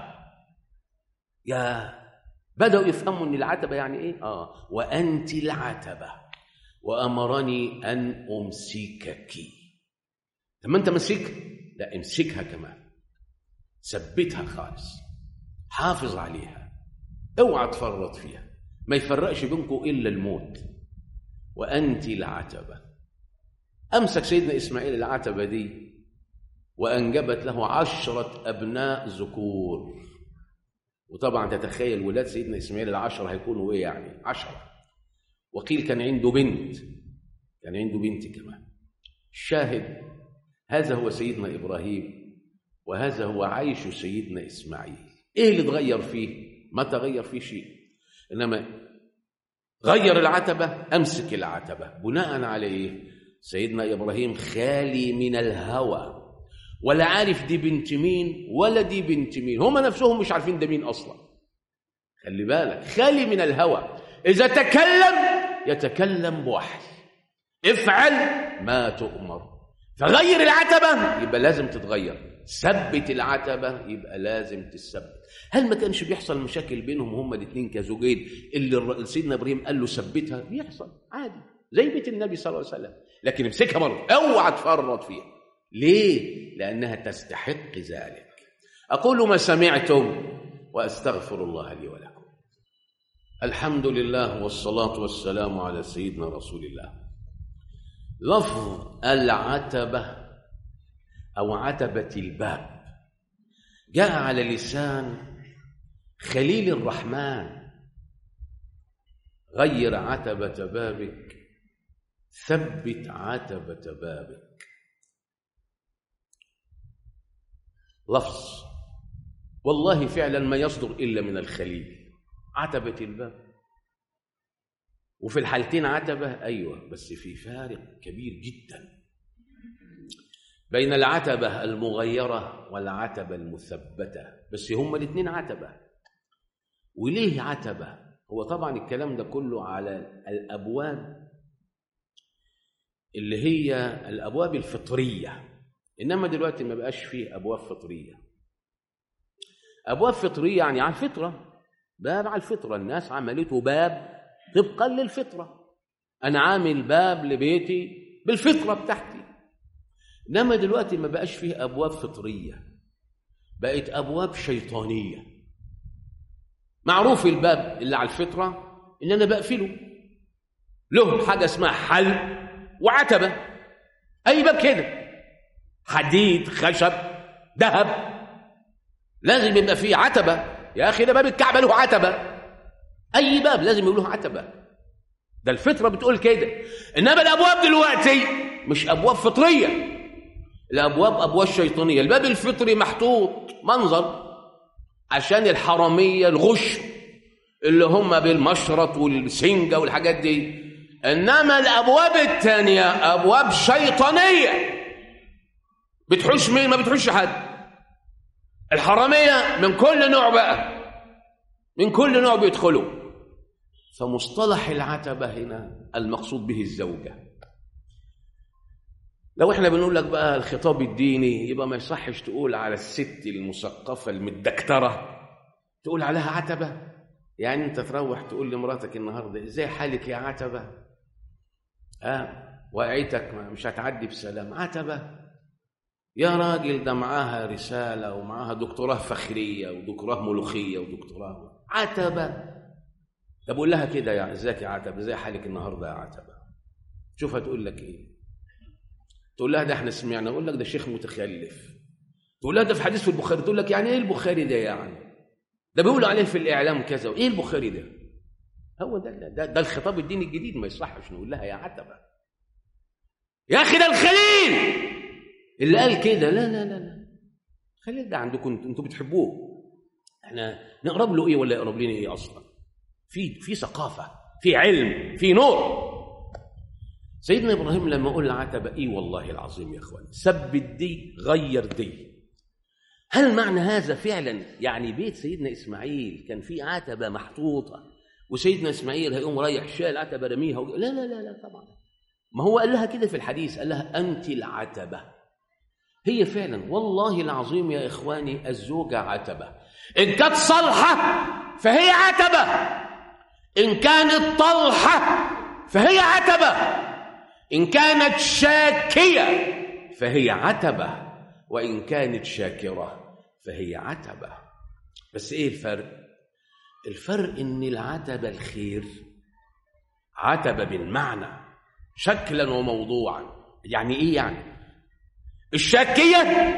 بدأوا يفهموا أن العتبة يعني إيه؟ وأنت العتبة. وأمرني أن أمسكك. لما أنت مسك، لا امسكها كمان، ثبتها خالص، حافظ عليها، اوعى تفرط فيها، ما يفرقش بينكم إلا الموت. وأنت العتبة. أمسك سيدنا إسماعيل العتبة دي وأنجبت له 10 أبناء ذكور. وطبعا تتخيل ولاد سيدنا إسماعيل 10 هيكونوا إيه يعني؟ 10. وقيل كان عنده بنت، كان عنده بنت كمان. الشاهد هذا هو سيدنا إبراهيم، وهذا هو عيش سيدنا إسماعيل. إيه اللي تغير فيه؟ ما تغير فيه شيء، إنما غير العتبة، أمسك العتبة. بناء عليه سيدنا إبراهيم خالي من الهوى، ولا عارف دي بنت مين ولا دي بنت مين، هم نفسهم مش عارفين ده مين أصلا. خلي بالك، خالي من الهوى. إذا تكلم يتكلم بوحي، افعل ما تؤمر. فغير العتبة يبقى لازم تتغير، ثبت العتبة يبقى لازم تثبت. هل ما كانش بيحصل مشاكل بينهم هما الاثنين كزوجين اللي سيدنا إبراهيم قال له ثبتها؟ بيحصل عادي زي بيت النبي صلى الله عليه وسلم، لكن امسكها برضه، اوعى تفرط فيها. ليه؟ لأنها تستحق ذلك. أقول ما سمعتم وأستغفر الله لي ولكم. الحمد لله والصلاة والسلام على سيدنا رسول الله. لفظ العتبة أو عتبة الباب جاء على لسان خليل الرحمن: غير عتبة بابك، ثبت عتبة بابك. لفظ والله فعلا ما يصدر إلا من الخليل. عتبة الباب، وفي الحالتين عتبة، أيوة، بس في فارق كبير جدا بين العتبة المغيرة والعتبة المثبتة، بس هما الاثنين عتبة. وليه عتبة؟ هو طبعا الكلام ده كله على الأبواب اللي هي الأبواب الفطرية، إنما دلوقتي ما بقاش فيه أبواب فطرية. أبواب فطرية يعني على الفطرة، باب على الفطرة، الناس عملته باب طبقا للفطرة. أنا عامل باب لبيتي بالفطرة بتاعتي. إنما دلوقتي ما بقاش فيه أبواب فطرية، بقت أبواب شيطانية. معروف الباب اللي على الفطرة اللي أنا بقفله له حاجة اسمها حل وعتبة. أي باب كده، حديد، خشب، ذهب، لازم يبقى فيه عتبة. يا أخي ده باب الكعبة له عتبة. أي باب لازم يقول له عتبة، ده الفطرة بتقول كده. إنما الأبواب دلوقتي مش أبواب فطرية، الأبواب أبواب شيطانية. الباب الفطري محطوط منظر عشان الحرامية الغش اللي هم بالمشرط والسنجة والحاجات دي، إنما الأبواب التانية أبواب شيطانية بتحوش مين؟ ما بتحوش حد. الحرامية من كل نوع بقى، من كل نوع بيدخلوا. فمصطلح العتبة هنا المقصود به الزوجة. لو احنا بنقول لك بقى الخطاب الديني، يبقى ما يصحش تقول على الست المثقفة المدكترة تقول عليها عتبة. يعني انت تروح تقول لمراتك النهارده ازاي حالك يا عتبة؟ وقعتك مش هتعدي بسلام، عتبة؟ يا راجل ده معاها رسالة ومعاها دكتوراه فخرية ودكتوراه ملوخية ودكتوراه، عتبة. طب قول لها كده، يا ازيك يا عتبة، ازاي حالك النهارده يا عتبة؟ شوف هتقول لك ايه. تقول لها ده احنا سمعنا، اقول لك ده شيخ متخلف. تقول لها ده في حديث في البخاري، تقول لك يعني ايه البخاري ده؟ يعني ده بيقولوا عليه في الاعلام كذا، وايه البخاري ده؟ هو ده الخطاب الديني الجديد. ما يصحش نقول لها يا عتبة. يا اخي ده الخليل اللي قال كده. لا لا لا لا، الخليل ده عندكم انتوا بتحبوه، احنا نقرب له ايه ولا يقرب لنا ايه اصلا؟ في ثقافه، في علم، في نور. سيدنا ابراهيم لما قال العتبة، ايه والله العظيم يا اخوان، ثبت دي غير دي. هل معنى هذا فعلا يعني بيت سيدنا اسماعيل كان فيه عتبة محطوطة وسيدنا اسماعيل هيقوم رايح شال عتبة رميها لا لا لا لا طبعا. ما هو قال لها كده في الحديث، قال لها انت العتبة. هي فعلا والله العظيم يا اخواني الزوجة عتبة. ان كانت صالحة فهي عتبة، ان كانت طلحة فهي عتبة، إن كانت شاكية فهي عتبة، وإن كانت شاكرة فهي عتبة. بس إيه الفرق؟ الفرق إن العتبة الخير عتبة بالمعنى شكلا وموضوعا. يعني إيه يعني؟ الشاكية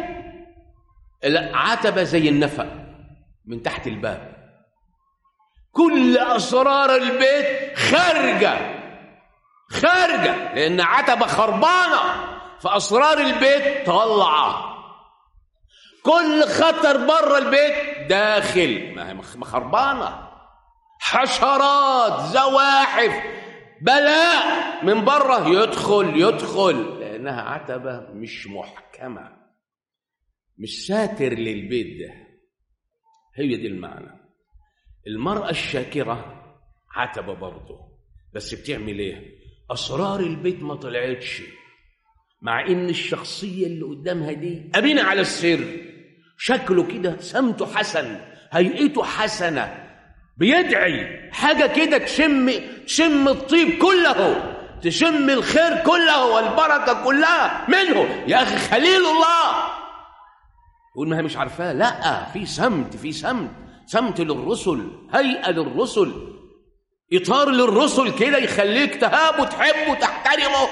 عتبة زي النفق من تحت الباب، كل أسرار البيت خارجة لأن عتبة خربانة، فأسرار البيت طلعة. كل خطر بره البيت داخل، ما هي خربانة، حشرات، زواحف، بلاء من بره يدخل لأنها عتبة مش محكمة، مش ساتر للبيت ده. هي دي المعنى. المرأة الشاكرة عتبة برضه، بس بتعمل ايه؟ أسرار البيت ما طلعتش، مع إن الشخصية اللي قدامها دي أمينة على السر، شكله كده، سمته حسن، هيئته حسنة، بيدعي حاجة كده تشم الطيب كله، تشم الخير كله والبركة كلها منه. يا أخي خليل الله يقول ما هي مش عارفاه. لا، في سمت للرسل، هيئة للرسل، إطار للرسل كده يخليك تهابه تحبه تحترمه.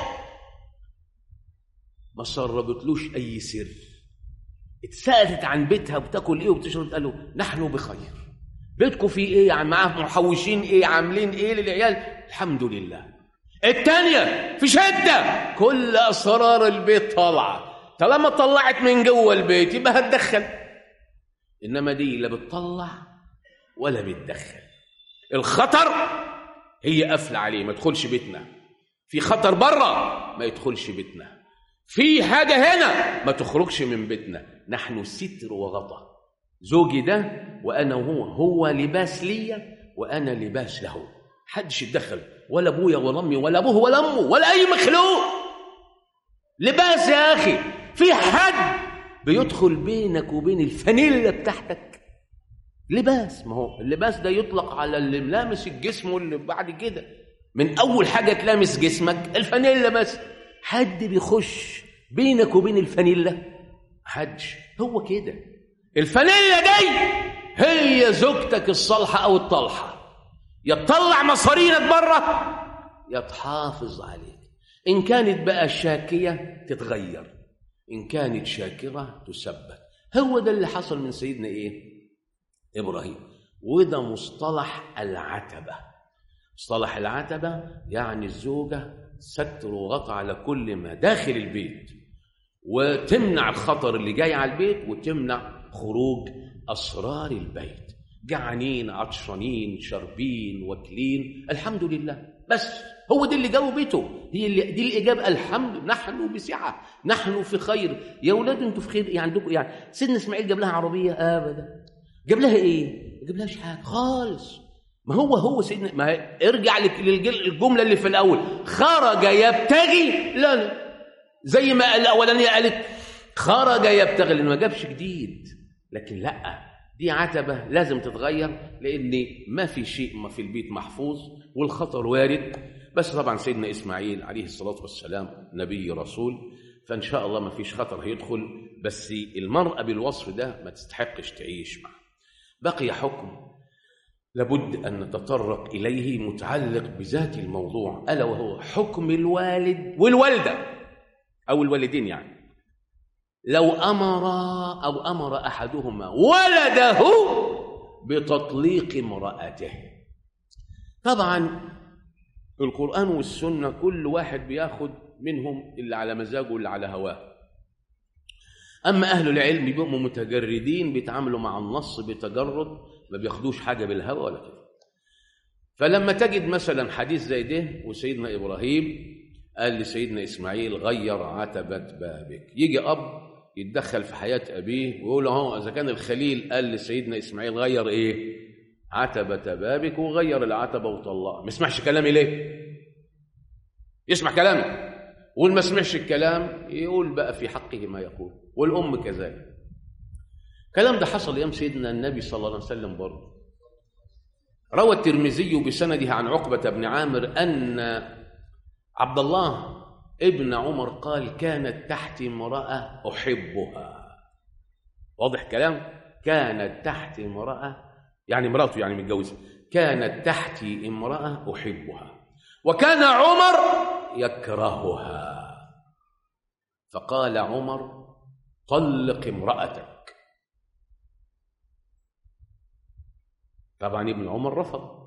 ما سربتلوش أي سر. اتسألت عن بيتها بتاكل إيه وبتشرب، قالوا نحن بخير. بيتكم فيه إيه؟ يعني معاه محوشين إيه؟ عاملين إيه للعيال؟ الحمد لله. التانية في شدة، كل أسرار البيت طالعة. طالما طلعت من جوه البيت يبقى هتدخل، إنما دي لا بتطلع ولا بتدخل. الخطر هي قافله عليه، ما يدخلش بيتنا. في خطر بره، ما يدخلش بيتنا. في حاجه هنا، ما تخرجش من بيتنا. نحن ستر وغطاء. زوجي ده وانا هو لباس ليا وانا لباس له. حدش يتدخل، ولا ابويا ولا امي ولا ابوه ولا امه ولا اي مخلوق. لباس يا اخي. في حد بيدخل بينك وبين الفانيلا بتاعتك؟ لباس. ما هو اللباس ده يطلق على اللي ملامس الجسم، واللي بعد كده من اول حاجه تلامس جسمك الفانيلا بس. حد بيخش بينك وبين الفانيلا؟ حدش. هو كده الفانيلا دي هي زوجتك الصالحه او الطالحه، يا تطلع مصارينك بره يا تحافظ عليك. ان كانت بقى شاكيه تتغير، ان كانت شاكره تثبت. هو ده اللي حصل من سيدنا إبراهيم. وده مصطلح العتبة. مصطلح العتبة يعني الزوجة ستر وغطى على كل ما داخل البيت، وتمنع الخطر اللي جاي على البيت، وتمنع خروج أسرار البيت. جعانين، عطشانين، شاربين، واكلين، الحمد لله. بس هو ده اللي جاوا بيته، دي الإجابة. الحمد، نحن بسعة، نحن في خير. يا أولاد أنتوا في خير. يعني عندكم، يعني سيدنا إسماعيل جاب لها عربية؟ أبدا. جاب لها ايه؟ ما جابلهاش حاجه خالص. ما هو سيدنا، ما ارجع للجمله اللي في الاول، خرج يبتغي لنا، زي ما الاولانيه قالت خرج يبتغي، لانه ما جابش جديد. لكن لا، دي عتبه لازم تتغير، لان ما في شيء ما في البيت محفوظ، والخطر وارد. بس طبعا سيدنا اسماعيل عليه الصلاه والسلام نبي رسول، فان شاء الله ما فيش خطر هيدخل. بس المراه بالوصف ده ما تستحقش تعيش معه. بقي حكم لابد أن نتطرق إليه متعلق بذات الموضوع، ألا وهو حكم الوالد والوالدة أو الوالدين. يعني لو أمر أحدهما ولده بتطليق امرأته. طبعا القرآن والسنة كل واحد بياخد منهم اللي على مزاجه واللي على هواه. أما أهل العلم بيبقوا متجردين، بيتعاملوا مع النص بتجرد، ما بياخدوش حاجة بالهوى ولا كده. فلما تجد مثلا حديث زي ده، وسيدنا إبراهيم قال لسيدنا إسماعيل غير عتبة بابك، يجي أب يتدخل في حياة أبيه ويقول له إذا كان الخليل قال لسيدنا إسماعيل غير إيه؟ عتبة بابك، وغير العتبة وطلقها. ما يسمعش كلامي ليه؟ يسمع كلامي، واللي ما سمعش الكلام يقول بقى في حقه ما يقول. والأم كذلك. الكلام ده حصل أيام سيدنا النبي صلى الله عليه وسلم برضه. روى الترمذي بسنده عن عقبة بن عامر أن عبد الله ابن عمر قال كانت تحتي امرأة أحبها. واضح كلام؟ كانت تحتي امرأة يعني مراته يعني متجوزة، كانت تحتي امرأة أحبها وكان عمر يكرهها. فقال عمر طلق امرأتك. طبعا ابن عمر رفض.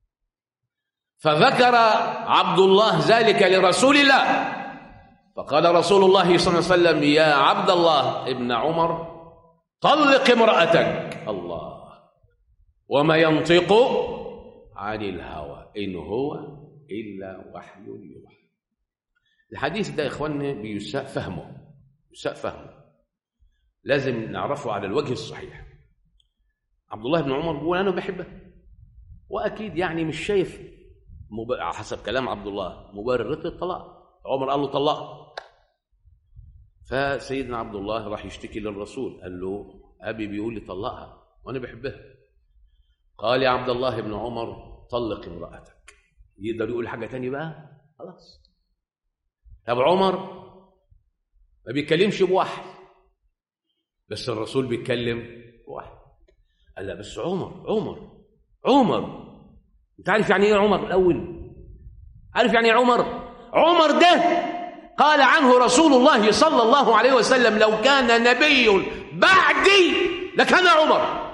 فذكر عبد الله ذلك لرسول الله، فقال رسول الله صلى الله عليه وسلم يا عبد الله ابن عمر طلق امرأتك. الله، وما ينطق عن الهوى إن هو إلا وحي يوحى. الحديث ده يا إخواني بيساء فهمه، لازم نعرفه على الوجه الصحيح. عبد الله بن عمر بيقول أنا بحبه، وأكيد يعني مش شايف حسب كلام عبد الله مبررة الطلاق. عمر قال له طلقها. فسيدنا عبد الله راح يشتكي للرسول، قال له أبي بيقول لي طلقها وأنا بحبها. قال يا عبد الله بن عمر طلق امرأتك. يقدر يقول حاجة تاني بقى؟ خلاص. طب عمر ما بيتكلمش بواحد، بس الرسول بيتكلم بواحد. قال لا بس عمر انت عارف يعني ايه عمر الاول؟ عارف يعني ايه عمر ده قال عنه رسول الله صلى الله عليه وسلم لو كان نبي بعدي لكان عمر.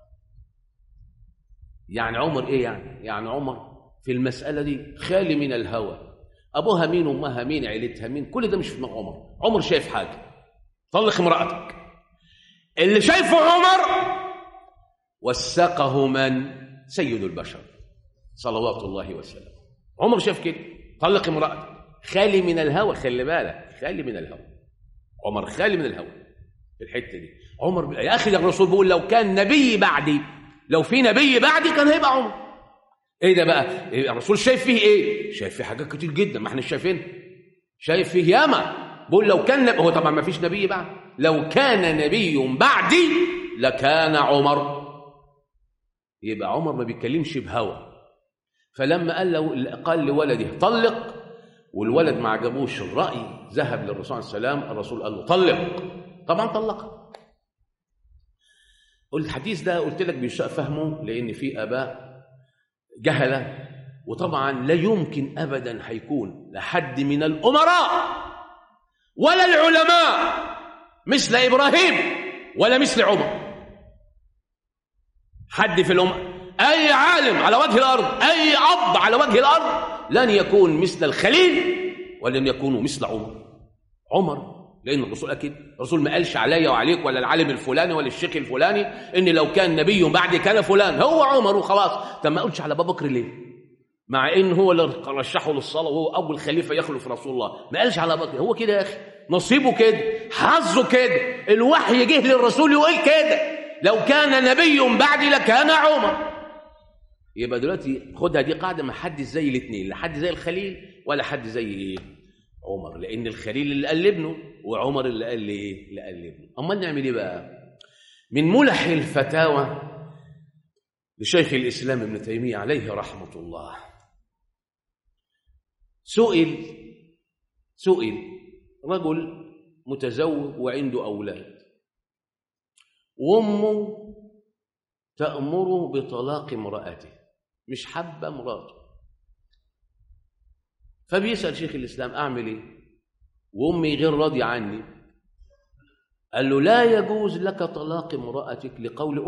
يعني عمر ايه يعني عمر في المسألة دي خالي من الهوى، ابوها مين وامها مين عيلتها مين، كل ده مش في دماغ عمر شايف حاجة طلق امرأتك. اللي شايفه عمر وثقه من؟ سيد البشر صلوات الله وسلم. عمر شاف كده طلق امرأتك خالي من الهوى. خلي بالك، خالي من الهوى. عمر خالي من الهوى في الحته دي. عمر يا اخي الرسول بيقول لو كان نبي بعدي، لو في نبي بعدي كان هيبقى عمر. ايه ده بقى؟ الرسول شايف فيه ايه؟ شايف فيه حاجات كتير جدا ما احنا شايفين، شايف فيه ياما. بيقول لو كان هو طبعا ما فيش نبي بعد، لو كان نبي بعدي لكان عمر. يبقى عمر ما بيتكلمش بهوى. فلما قال لولده طلق والولد ما عجبوش الرأي، ذهب للرسول عليه السلام. الرسول قال له طلق، طبعا طلق. الحديث ده قلت لك بيساء فهمه لأن في آباء جهلة، وطبعا لا يمكن أبدا هيكون لحد من الأمراء ولا العلماء مثل إبراهيم ولا مثل عمر. حد في الأمة أي عالم على وجه الأرض، أي أب على وجه الأرض لن يكون مثل الخليل ولن يكون مثل عمر. لأن الرسول أكيد الرسول ما قالش عليا وعليك ولا العالم الفلاني ولا الشيخ الفلاني إن لو كان نبي بعد كان فلان، هو عمر وخلاص. طب ما قلتش على أبو بكر ليه؟ مع إن هو اللي رشحه للصلاة وهو أول خليفة يخلف رسول الله، ما قالش على أبو بكر. هو كده يا أخي، نصيبه كده، حظه كده، الوحي جه للرسول يقول كده لو كان نبي بعدي لكان عمر. يبقى دلوقتي خدها دي قاعدة، ما حد زي الاثنين، لا حد زي الخليل ولا حد زي عمر، لأن الخليل اللي قال ابنه وعمر اللي قال ابنه. أمال نعمل إيه بقى؟ من ملح الفتاوى لشيخ الإسلام ابن تيمية عليه رحمة الله، سئل رجل متزوج وعنده أولاد، وأمه تأمره بطلاق امرأته، مش حابة مراته. فبيسأل شيخ الإسلام أعمل إيه؟ وأمي غير راضية عني. قال له لا يجوز لك طلاق امرأتك لقول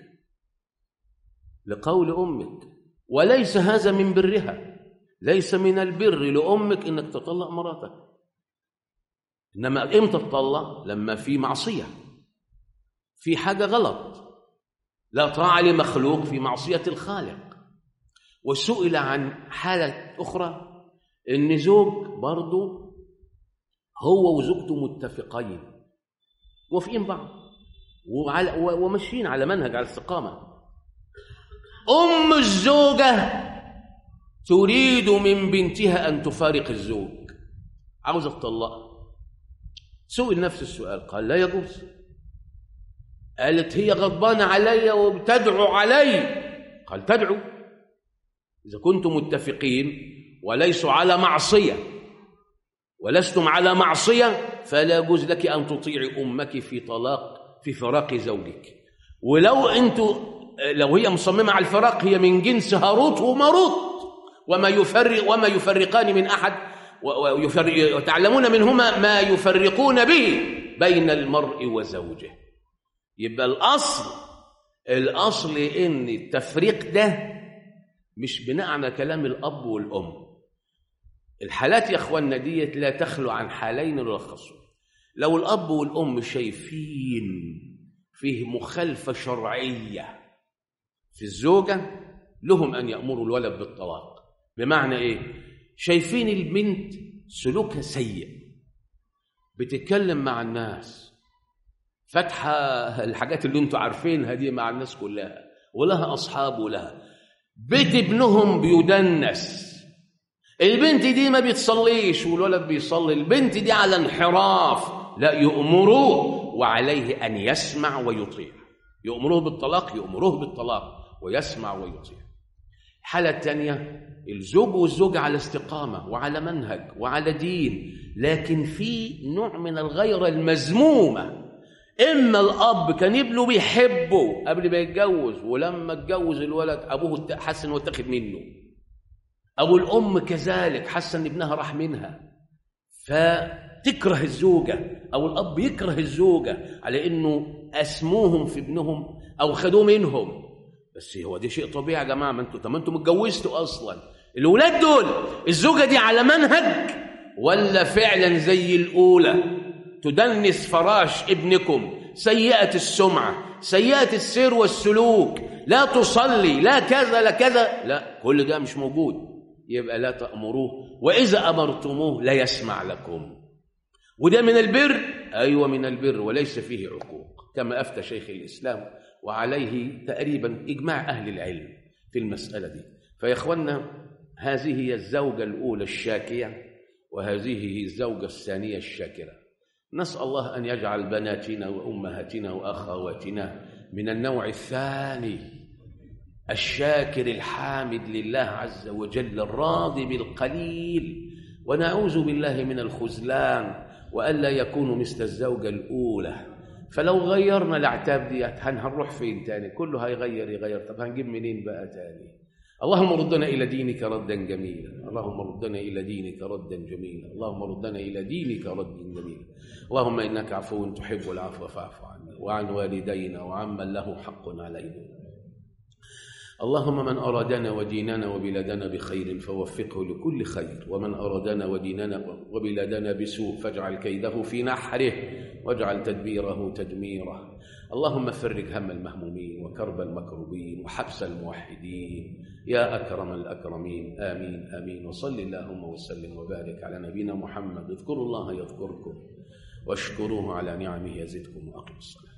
أمك، وليس هذا من برها، ليس من البر لأمك إنك تطلق مراتك. إنما إمتى تطلق؟ لما في معصية، في حاجة غلط، لا طاعة لمخلوق في معصية الخالق. وسئل عن حالة أخرى، إن زوج برضو هو وزوجته متفقين موافقين بعض وماشيين على منهج، على استقامة. أم الزوجة تريد من بنتها أن تفارق الزوج، عاوزة تطلقها. سئل نفس السؤال، قال لا يجوز. قالت هي غضبانة علي وبتدعو علي. قال تدعو إذا كنتم متفقين وليسوا على معصية ولستم على معصية فلا يجوز لك أن تطيعي أمك في فراق زوجك. ولو لو هي مصممة على الفراق هي من جنس هاروت وماروت، وما يفرقان من أحد، وتعلمون منهما ما يفرقون به بين المرء وزوجه. يبقى الأصل إن التفريق ده مش بناء على كلام الأب والأم. الحالات يا أخواننا ديت لا تخلو عن حالين يلخصوا. لو الأب والأم شايفين فيه مخالفة شرعية في الزوجة لهم أن يأمروا الولد بالطلاق. بمعنى إيه؟ شايفين البنت سلوكها سيء، بتتكلم مع الناس، فاتحة الحاجات اللي انتوا عارفينها دي مع الناس كلها، ولها أصحاب ولها بيت ابنهم بيدنس، البنت دي ما بيتصليش والولد بيصلي، البنت دي على انحراف، لا يأمروه وعليه أن يسمع ويطيع. يأمروه بالطلاق ويسمع ويطيع. الحالة الثانية الزوج والزوجة على استقامة وعلى منهج وعلى دين، لكن في نوع من الغيرة المذمومة. إما الأب كان ابنه بيحبه قبل ما يتجوز، ولما اتجوز الولد أبوه حسن واتخذ منه، أو الأم كذلك حسن ابنها راح منها، فتكره الزوجة، أو الأب يكره الزوجة على إنه أسموهم في ابنهم أو خدوه منهم. بس هو ده شيء طبيعي يا جماعة، ما انتوا متجوزتوا أصلا. الأولاد دول الزوجة دي على منهج ولا فعلا زي الأولى تدنس فراش ابنكم، سيئة السمعة، سيئة السير والسلوك، لا تصلي، لا كذا لا كذا، لا، كل ده مش موجود. يبقى لا تأمروه، وإذا أمرتموه لا يسمع لكم. وده من البر، أيوة من البر، وليس فيه عقوق كما أفتى شيخ الإسلام، وعليه تقريبا إجماع أهل العلم في المسألة دي. فيا إخوانا هذه هي الزوجة الأولى الشاكية، وهذه هي الزوجة الثانية الشاكرة. نسأل الله أن يجعل بناتنا وأمهاتنا وأخواتنا من النوع الثاني الشاكر الحامد لله عز وجل الراضي بالقليل، ونعوذ بالله من الخذلان وألا يكونوا مثل الزوجة الأولى. فلو غيرنا الأعتاب دي هنروح فين تاني؟ كله هيغير. طب هنجيب منين بقى تاني؟ اللهم ردنا إلى دينك ردا جميلا، اللهم ردنا إلى دينك ردا جميلا، اللهم ردنا إلى دينك ردا جميلا. اللهم إنك عفو تحب العفو فاعف عنا وعن والدينا وعمن له حق علينا. اللهم من أرادنا وديننا وبلادنا بخير فوفقه لكل خير، ومن أرادنا وديننا وبلادنا بسوء فاجعل كيده في نحره واجعل تدبيره تدميره. اللهم فرج هم المهمومين وكرب المكروبين وحبس الموحدين يا أكرم الأكرمين. آمين آمين. وصل اللهم وسلم وبارك على نبينا محمد. اذكروا الله يذكركم واشكروه على نعمه يزدكم وأقيموا الصلاة.